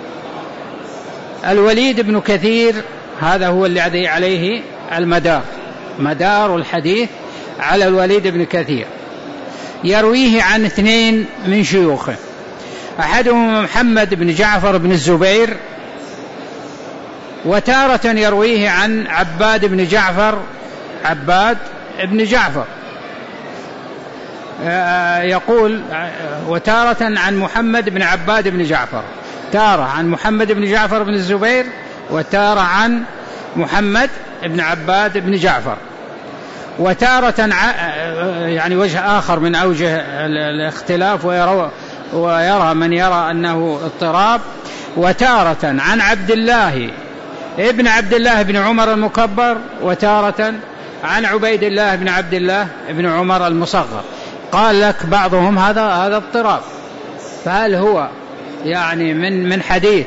الوليد بن كثير، هذا هو الذي عليه المدار، مدار الحديث على الوليد بن كثير، يرويه عن اثنين من شيوخه، أحدهم محمد بن جعفر بن الزبير، وتارة يرويه عن عباد بن جعفر عباد بن جعفر يقول، وتارة عن محمد بن عباد بن جعفر، تارة عن محمد بن جعفر بن الزبير، وتارة عن محمد بن عباد بن جعفر. وتارة يعني وجه آخر من أوجه الاختلاف، ويرى, ويرى من يرى أنه اضطراب، وتارة عن عبد الله ابن عبد الله بن عمر المكبر، وتارة عن عبيد الله بن عبد الله بن عمر المصغر. قال لك بعضهم هذا هذا اضطراب، فهل هو يعني من من حديث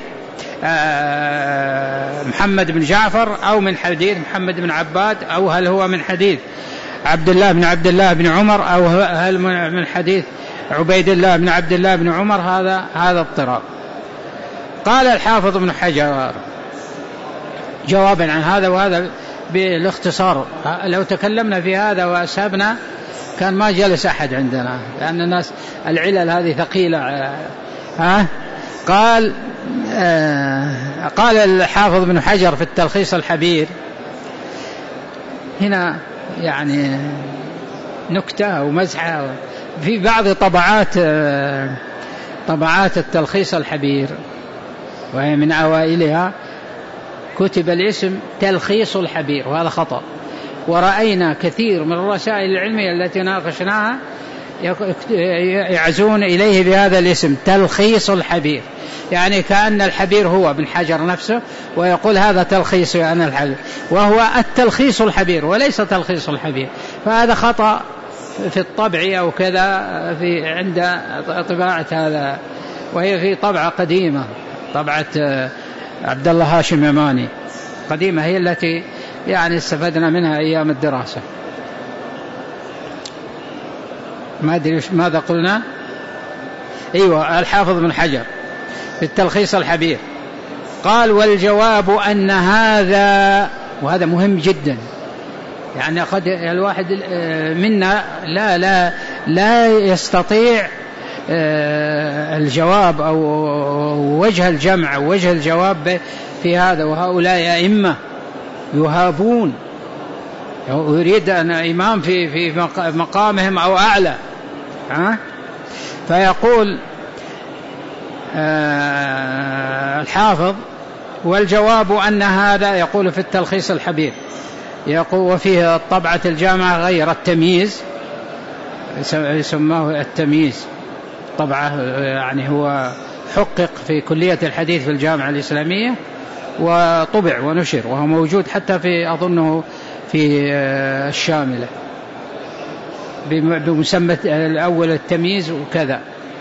محمد بن جعفر أو من حديث محمد بن عباد، أو هل هو من حديث عبد الله بن عبد الله بن عمر، أو هل من حديث عبيد الله بن عبد الله بن عمر؟ هذا هذا اضطراب. قال الحافظ ابن حجر جوابا عن هذا، وهذا بالاختصار، لو تكلمنا في هذا وأسهبنا كان ما جلس أحد عندنا، لأن الناس العلل هذه ثقيلة ها قال آه قال الحافظ ابن حجر في التلخيص الحبير هنا يعني نكتة أو مزحة في بعض طبعات طبعات التلخيص الحبير وهي من أوائلها كتب الاسم تلخيص الحبير وهذا خطأ، ورأينا كثير من الرسائل العلمية التي ناقشناها يعزون إليه بهذا الاسم تلخيص الحبير، يعني كأن الحبير هو ابن حجر نفسه ويقول هذا تلخيص أنا الحبير، وهو التلخيص الحبير وليس تلخيص الحبير. فهذا خطأ في الطبع أو كذا في عند طباعة هذا، وهي في طبعة قديمة طبعة عبد الله هاشم يماني قديمة، هي التي يعني استفدنا منها أيام الدراسة. ما أدري ماذا قلنا. أيوة الحافظ بن حجر في التلخيص الحبير قال والجواب أن هذا، وهذا مهم جدا، يعني قد الواحد منا لا لا لا يستطيع الجواب أو وجه الجمع أو وجه الجواب في هذا، وهؤلاء أئمة يهابون، يريد أن إمام في في مقامهم أو أعلى. ها فيقول الحافظ والجواب أن هذا، يقول في التلخيص الحبير يقول وفيه طبعة الجامعة غير التمييز، يسماه التمييز طبعة، يعني هو حقق في كلية الحديث في الجامعة الإسلامية وطبع ونشر، وهو موجود حتى في أظنه في الشاملة بمسمى الأول التمييز وكذا.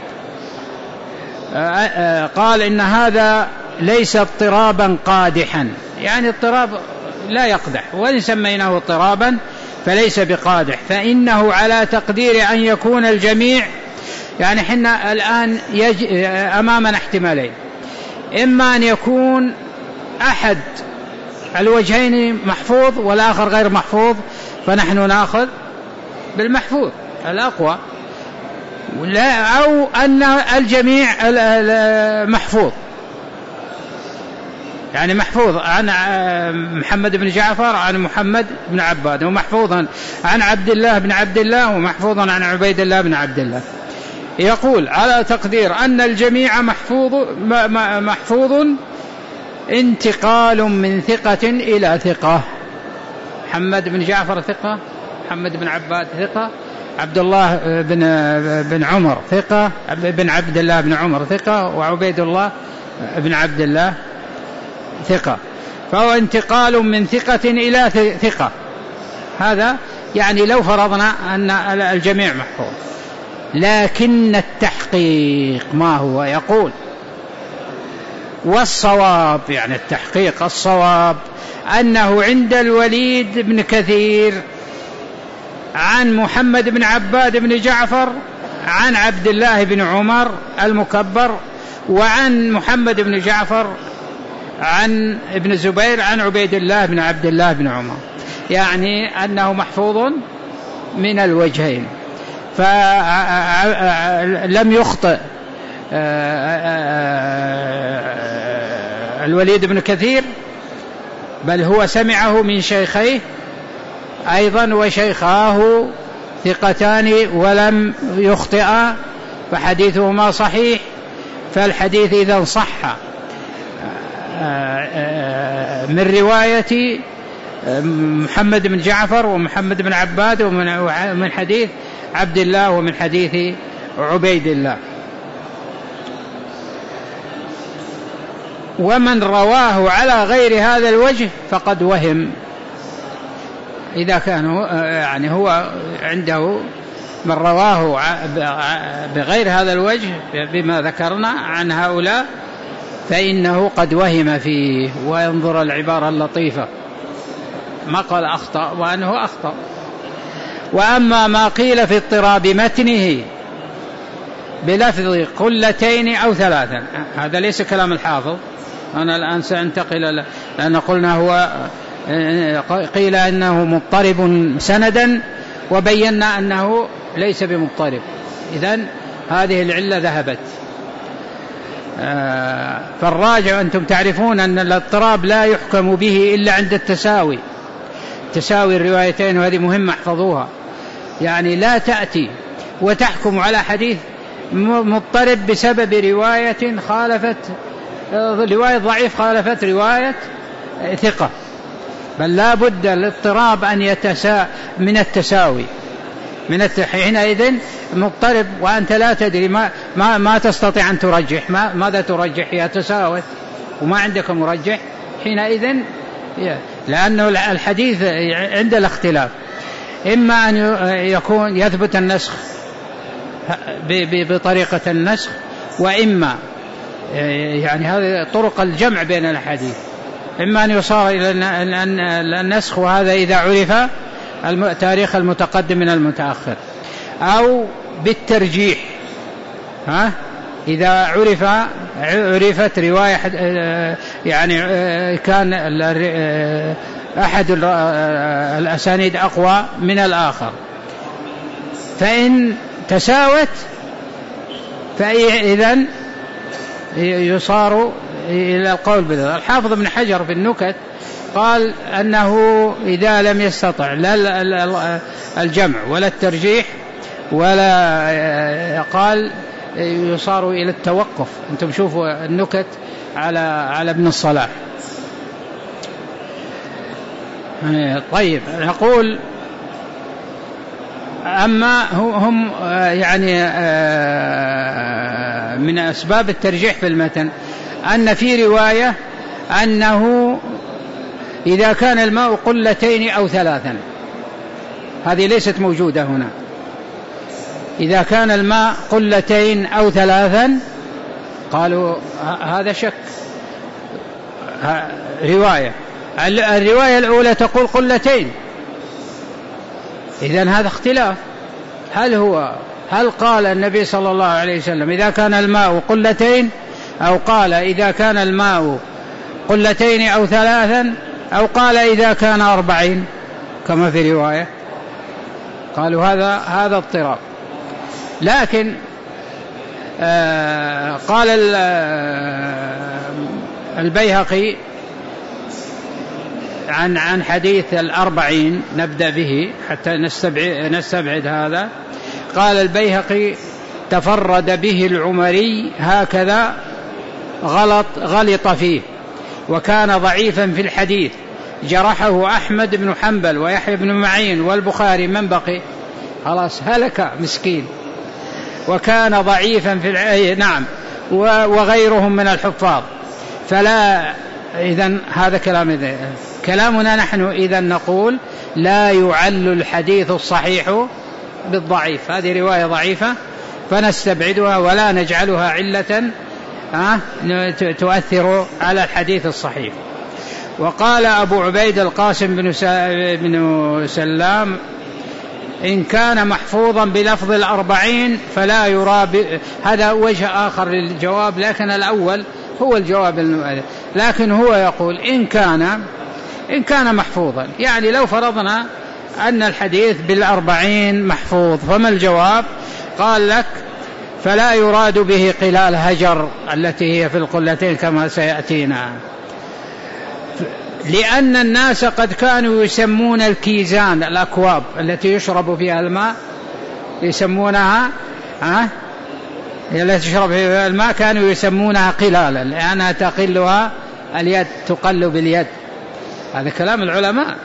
قال إن هذا ليس اضطرابا قادحا، يعني اضطراب لا يقدح، وإن سميناه اضطرابا فليس بقادح، فإنه على تقدير أن يكون الجميع، يعني حنا الآن يج... أمامنا احتمالين، إما أن يكون أحد الوجهين محفوظ والآخر غير محفوظ، فنحن نأخذ بالمحفوظ الأقوى، أو أن الجميع محفوظ، يعني محفوظ عن محمد بن جعفر عن محمد بن عباد، ومحفوظا عن عبد الله بن عبد الله، ومحفوظا عن عبيد الله بن عبد الله. يقول على تقدير أن الجميع محفوظ محفوظ انتقال من ثقة إلى ثقة. محمد بن جعفر ثقة، محمد بن عباد ثقة، عبد الله بن بن عمر ثقة، بن عبد الله بن عمر ثقة، وعبيد الله بن عبد الله ثقة، فهو انتقال من ثقة إلى ثقة. هذا يعني لو فرضنا أن الجميع محفوظ، لكن التحقيق ما هو؟ يقول والصواب، يعني التحقيق الصواب أنه عند الوليد بن كثير عن محمد بن عباد بن جعفر عن عبد الله بن عمر المكبر، وعن محمد بن جعفر عن ابن زبير عن عبيد الله بن عبد الله بن عمر، يعني أنه محفوظ من الوجهين، فلم يخطئ الوليد بن كثير، بل هو سمعه من شيخيه أيضا، وشيخاه ثقتان ولم يخطئا، فحديثهما صحيح. فالحديث إذا صح من رواية محمد بن جعفر ومحمد بن عباد، ومن حديث عبد الله، ومن حديث عبيد الله. ومن رواه على غير هذا الوجه فقد وهم، إذا كان يعني هو عنده من رواه بغير هذا الوجه بما ذكرنا عن هؤلاء فإنه قد وهم فيه. وينظر العبارة اللطيفة، ما قال أخطأ وأنه أخطأ. وأما ما قيل في اضطراب متنه بلفظ قلتين أو ثلاثا، هذا ليس كلام الحافظ، أنا الآن سأنتقل، لأن قلنا هو قيل أنه مضطرب سندا، وبينا أنه ليس بمضطرب، إذن هذه العلة ذهبت. فالراجع أنتم تعرفون أن الاضطراب لا يحكم به إلا عند التساوي، تساوي الروايتين، وهذه مهمة احفظوها. يعني لا تأتي وتحكم على حديث مضطرب بسبب رواية خالفت رواية ضعيف خالفت رواية ثقة، بل لا بد الاضطراب أن يتسا من التساوي، من الت... حينئذ مضطرب وأنت لا تدري ما, ما, ما تستطيع أن ترجح، ما... ماذا ترجح؟ هي تساوت وما عندك مرجح حينئذ، لأنه الحديث عند الاختلاف إما أن يكون يثبت النسخ بطريقة النسخ، وإما يعني هذه طرق الجمع بين الحديث، إما أن يصار إلى النسخ وهذا إذا عرف تاريخ المتقدم من المتأخر، أو بالترجيح، ها إذا عرف عرفت رواية يعني كان أحد الأسانيد أقوى من الآخر، فإن تساوت فإذن يصار إلى القول بذلك. الحافظ ابن حجر في النكت قال أنه إذا لم يستطع لا الجمع ولا الترجيح ولا قال يصار إلى التوقف. أنتم شوفوا النكت على على ابن الصلاح. طيب نقول أما هم يعني من أسباب الترجيح في المتن أن في رواية أنه إذا كان الماء قلتين أو ثلاثا، هذه ليست موجودة هنا. إذا كان الماء قلتين أو ثلاثا قالوا هذا شك. رواية الرواية الأولى تقول قلتين، إذن هذا اختلاف. هل هو هل قال النبي صلى الله عليه وسلم إذا كان الماء قلتين، أو قال إذا كان الماء قلتين أو ثلاثا، أو قال إذا كان أربعين كما في رواية؟ قالوا هذا هذا اضطراب. لكن آه قال البيهقي عن عن حديث الأربعين، نبدأ به حتى نستبعد, نستبعد هذا. قال البيهقي تفرد به العمري هكذا غلط غلط فيه، وكان ضعيفا في الحديث، جرحه أحمد بن حنبل ويحيى بن معين والبخاري. من بقي؟ خلاص هلك مسكين. وكان ضعيفا في الع... نعم وغيرهم من الحفاظ. فلا إذن هذا كلام إذن. كلامنا نحن إذن نقول لا يعل الحديث الصحيح بالضعيف، هذه رواية ضعيفة فنستبعدها ولا نجعلها علة تؤثر على الحديث الصحيح. وقال أبو عبيد القاسم بن سلام إن كان محفوظا بلفظ الأربعين فلا يرى ب... هذا وجه آخر للجواب، لكن الأول هو الجواب المؤلف. لكن هو يقول إن كان إن كان محفوظا، يعني لو فرضنا أن الحديث بالأربعين محفوظ، فما الجواب؟ قال لك فلا يراد به قلال هجر التي هي في القلتين كما سيأتينا، لأن الناس قد كانوا يسمون الكيزان الأكواب التي يشرب فيها الماء يسمونها ها التي تشرب فيها الماء كانوا يسمونها قلالا لأنها تقلها اليد، تقل باليد. هذا كلام العلماء.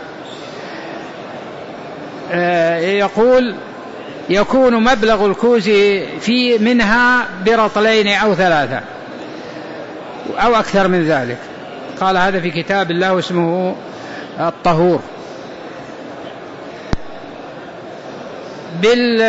يقول يكون مبلغ الكوز في منها برطلين أو ثلاثة أو أكثر من ذلك. قال هذا في كتاب الله اسمه الطهور. بال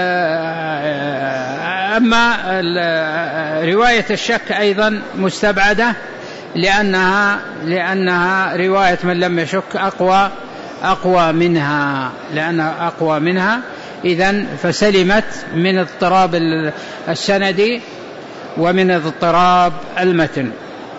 أما رواية الشك أيضا مستبعدة، لأنها لأنها رواية من لم يشك أقوى أقوى منها لأنها أقوى منها إذن فسلمت من اضطراب السند ومن اضطراب المتن.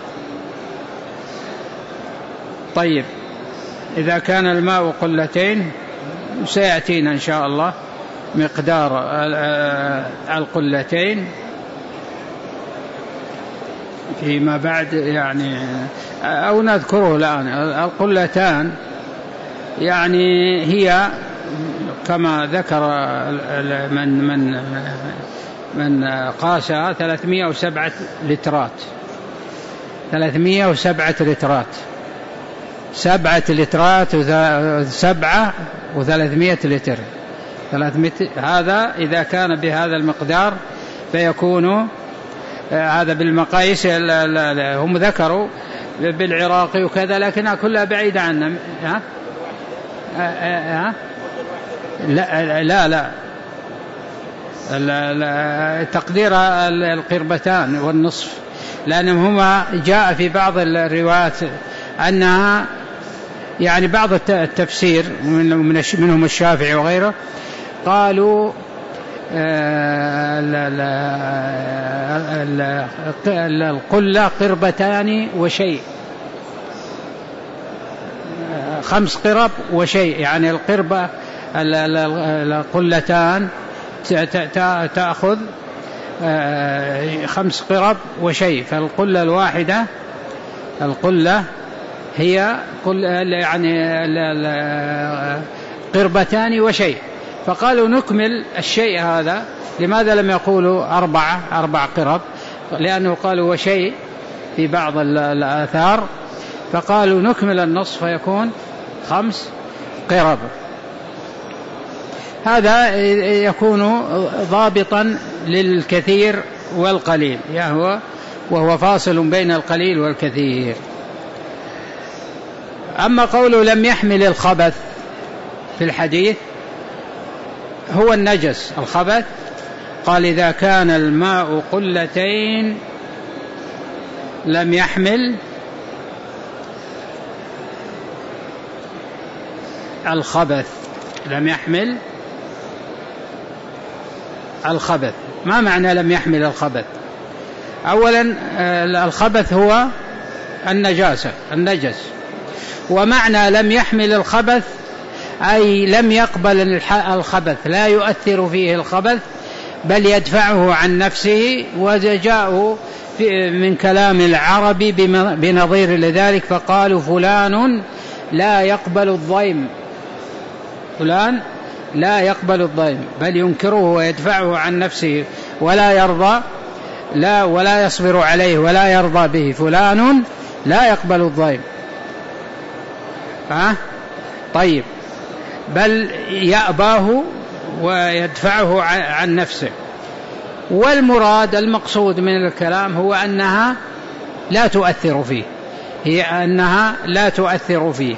طيب إذا كان الماء قلتين سيأتينا إن شاء الله مقدار القلتين. فيما بعد يعني أو نذكره الآن. القلتان يعني هي كما ذكر من من من قاسها ثلاثمائة وسبعة لترات، ثلاثمائة وسبعة لترات، سبعة لترات وسبعة وثلاثمائة لتر، ثلاثمائة. هذا إذا كان بهذا المقدار فيكون هذا بالمقاييس. هم ذكروا بالعراقي وكذا لكنها كلها بعيدة عنا. ها؟ ها؟ لا لا لا تقدير القربتان والنصف، لأنهم هما جاء في بعض الروايات أنها يعني بعض التفسير منهم الشافعي وغيره قالوا القلة قربتان وشيء، خمس قرب وشيء، يعني القربة القلتان تأخذ خمس قرب وشيء، فالقلة الواحدة القلة هي يعني قربتان وشيء. فقالوا نكمل الشيء هذا. لماذا لم يقولوا أربعة أربع قرب؟ لأنه قالوا وشيء في بعض الآثار، فقالوا نكمل النصف فيكون خمس قرب. هذا يكون ضابطا للكثير والقليل، يعني وهو فاصل بين القليل والكثير. أما قوله لم يحمل الخبث في الحديث هو النجس الخبث. قال إذا كان الماء قلتين لم يحمل الخبث، لم يحمل الخبث. ما معنى لم يحمل الخبث؟ أولا الخبث هو النجاسة النجس، ومعنى لم يحمل الخبث أي لم يقبل الخبث، لا يؤثر فيه الخبث بل يدفعه عن نفسه. وجاءوا من كلام العرب بنظير لذلك، فقالوا فلان لا يقبل الضيم، فلان لا يقبل الضيم بل ينكره ويدفعه عن نفسه ولا يرضى لا ولا يصبر عليه ولا يرضى به. فلان لا يقبل الضيم. ها؟ طيب، بل يأباه ويدفعه عن نفسه. والمراد المقصود من الكلام هو أنها لا تؤثر فيه، هي أنها لا تؤثر فيه.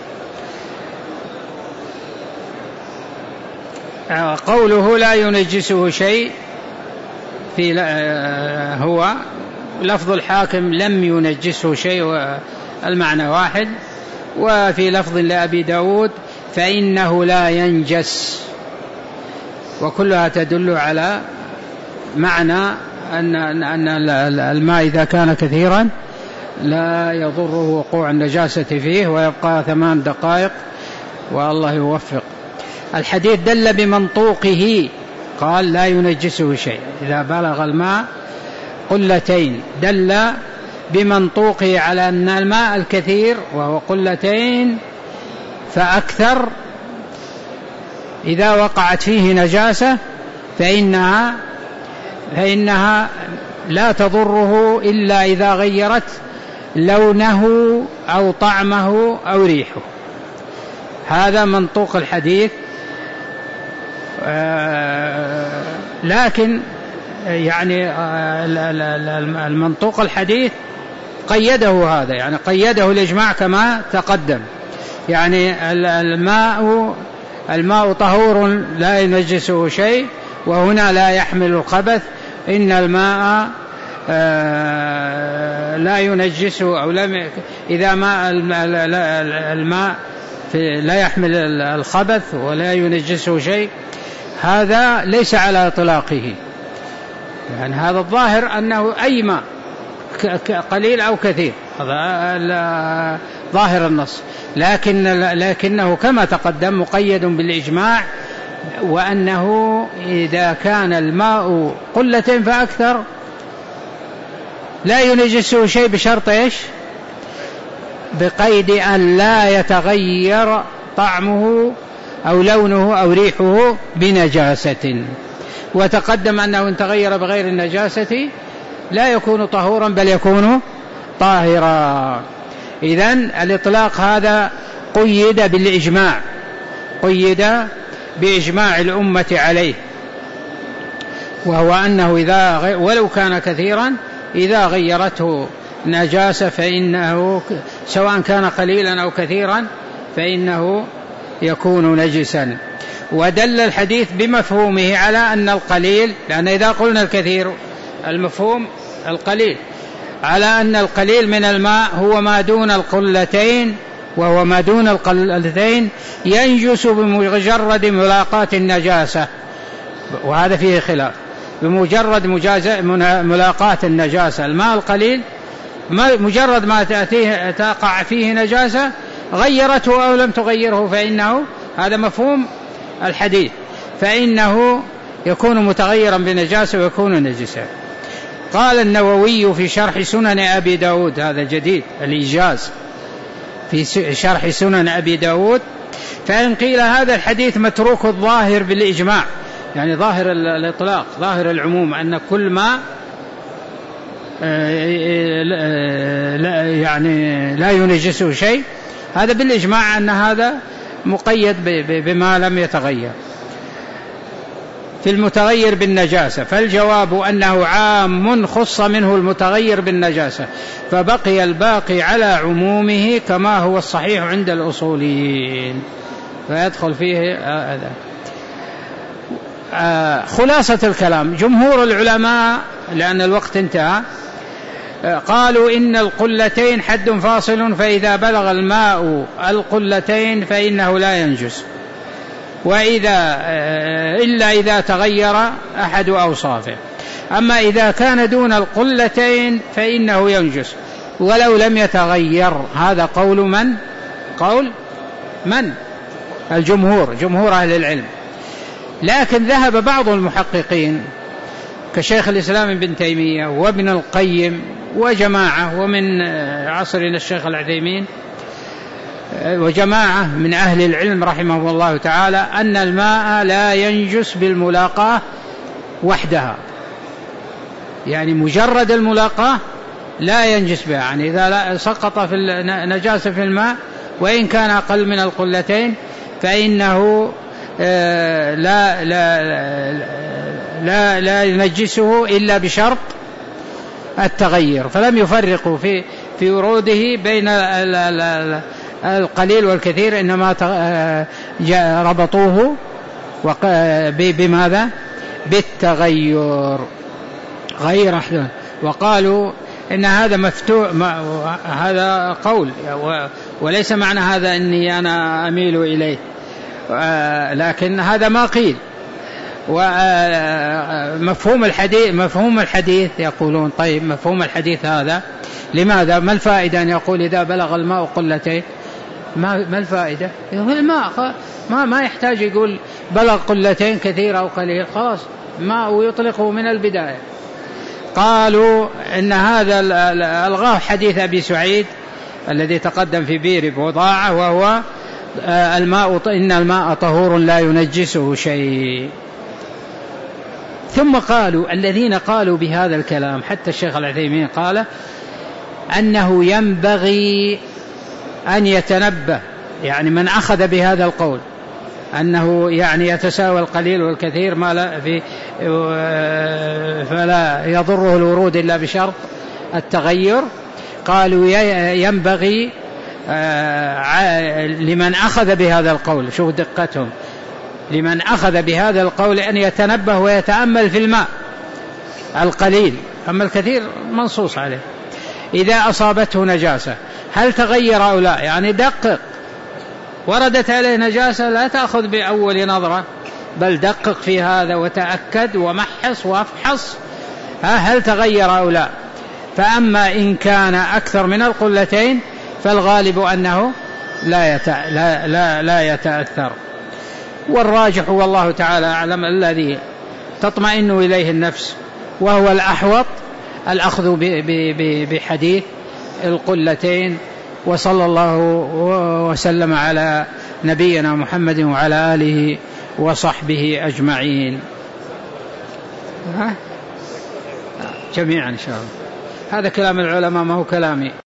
قوله لا ينجسه شيء في هو لفظ الحاكم لم ينجسه شيء، المعنى واحد. وفي لفظ لأبي داود فإنه لا ينجس، وكلها تدل على معنى أن أن الماء إذا كان كثيرا لا يضره وقوع النجاسة فيه، ويبقى ثمان دقائق والله يوفق. الحديث دل بمنطوقه، قال لا ينجسه شيء إذا بلغ الماء قلتين، دل بمنطوقه على أن الماء الكثير وهو قلتين فأكثر إذا وقعت فيه نجاسة فإنها فإنها لا تضره إلا إذا غيرت لونه أو طعمه أو ريحه. هذا منطوق الحديث. آه لكن يعني آه المنطوق الحديث قيده هذا، يعني قيده الإجماع كما تقدم. يعني الماء الماء طهور لا ينجسه شيء، وهنا لا يحمل الخبث. إن الماء آه لا ينجسه أو لم إذا ما الماء لا يحمل الخبث ولا ينجسه شيء، هذا ليس على إطلاقه. يعني هذا الظاهر أنه أي ماء قليل أو كثير، هذا ظاهر النص. لكن لكنه كما تقدم مقيد بالإجماع، وأنه إذا كان الماء قلة فأكثر لا ينجسه شيء بشرط إيش؟ بقيد أن لا يتغير طعمه أو لونه أو ريحه بنجاسة. وتقدم أنه إن تغير بغير النجاسة لا يكون طهورا بل يكون طاهرا. إذن الإطلاق هذا قيد بالإجماع، قيد بإجماع الأمة عليه، وهو أنه إذا ولو كان كثيرا إذا غيرته نجاسة فإنه سواء كان قليلا أو كثيرا فإنه يكون نجسا. ودل الحديث بمفهومه على أن القليل، لأن إذا قلنا الكثير المفهوم القليل، على أن القليل من الماء هو ما دون القلتين، وهو ما دون القلتين ينجس بمجرد ملاقاة النجاسة، وهذا فيه خلاف. بمجرد ملاقاة النجاسة الماء القليل مجرد ما تأتيه تقع فيه نجاسة غيرته أو لم تغيره فإنه، هذا مفهوم الحديث، فإنه يكون متغيرا بنجاسة ويكون نجسا. قال النووي في شرح سنن أبي داود، هذا جديد الإيجاز في شرح سنن أبي داود، فإن قيل هذا الحديث متروك الظاهر بالإجماع، يعني ظاهر الإطلاق ظاهر العموم أن كل ما يعني لا ينجسه شيء، هذا بالإجماع أن هذا مقيد بما لم يتغير في المتغير بالنجاسة. فالجواب أنه عام خص منه المتغير بالنجاسة، فبقي الباقي على عمومه كما هو الصحيح عند الأصوليين، فيدخل فيه هذا. خلاصة الكلام، جمهور العلماء لأن الوقت انتهى قالوا إن القلتين حد فاصل، فإذا بلغ الماء القلتين فإنه لا ينجس، وإذا إلا إذا تغير أحد أوصافه. أما إذا كان دون القلتين فإنه ينجس ولو لم يتغير. هذا قول من؟ قول من؟ الجمهور، جمهور أهل العلم. لكن ذهب بعض المحققين كشيخ الإسلام ابن تيمية وابن القيم وجماعة، ومن عصرنا الشيخ العثيمين وجماعة من أهل العلم رحمه الله تعالى، أن الماء لا ينجس بالملاقاة وحدها، يعني مجرد الملاقاة لا ينجس بها، يعني إذا سقط في النجاسة في الماء وإن كان أقل من القلتين فإنه لا لا لا لا ينجسه إلا بشرط التغير. فلم يفرقوا في في وروده بين القليل والكثير، إنما ربطوه بماذا؟ بالتغير غير أحد. وقالوا إن هذا مفتوح، هذا قول وليس معنى هذا أني أنا أميل إليه، لكن هذا ما قيل. ومفهوم الحديث مفهوم الحديث يقولون طيب مفهوم الحديث هذا لماذا؟ ما الفائدة أن يقول إذا بلغ الماء قلتين؟ ما ما الفائدة؟ الماء ما ما يحتاج يقول بلغ قلتين كثير أو قليل، خلاص ما ويطلقه من البداية. قالوا إن هذا ألغاه حديث أبي سعيد الذي تقدم في بئر بضاعة، وهو الماء إن الماء طهور لا ينجسه شيء. ثم قالوا الذين قالوا بهذا الكلام، حتى الشيخ العثيمين قال أنه ينبغي أن يتنبه، يعني من أخذ بهذا القول أنه يعني يتساوى القليل والكثير ما لا في فلا يضره الورود إلا بشرط التغير، قالوا ينبغي لمن أخذ بهذا القول، شوف دقتهم، لمن أخذ بهذا القول أن يتنبه ويتأمل في الماء القليل، أما الكثير منصوص عليه. إذا أصابته نجاسة هل تغير أو لا؟ يعني دقق، وردت عليه نجاسة لا تأخذ بأول نظرة، بل دقق في هذا وتأكد ومحص وافحص هل تغير أو لا. فأما إن كان أكثر من القلتين فالغالب أنه لا لا لا, لا يتأثر. والراجح والله تعالى أعلم الذي تطمئن إليه النفس وهو الأحوط الأخذ بحديث القلتين. وصلى الله وسلم على نبينا محمد وعلى آله وصحبه أجمعين جميعا إن شاء الله. هذا كلام العلماء ما هو كلامي.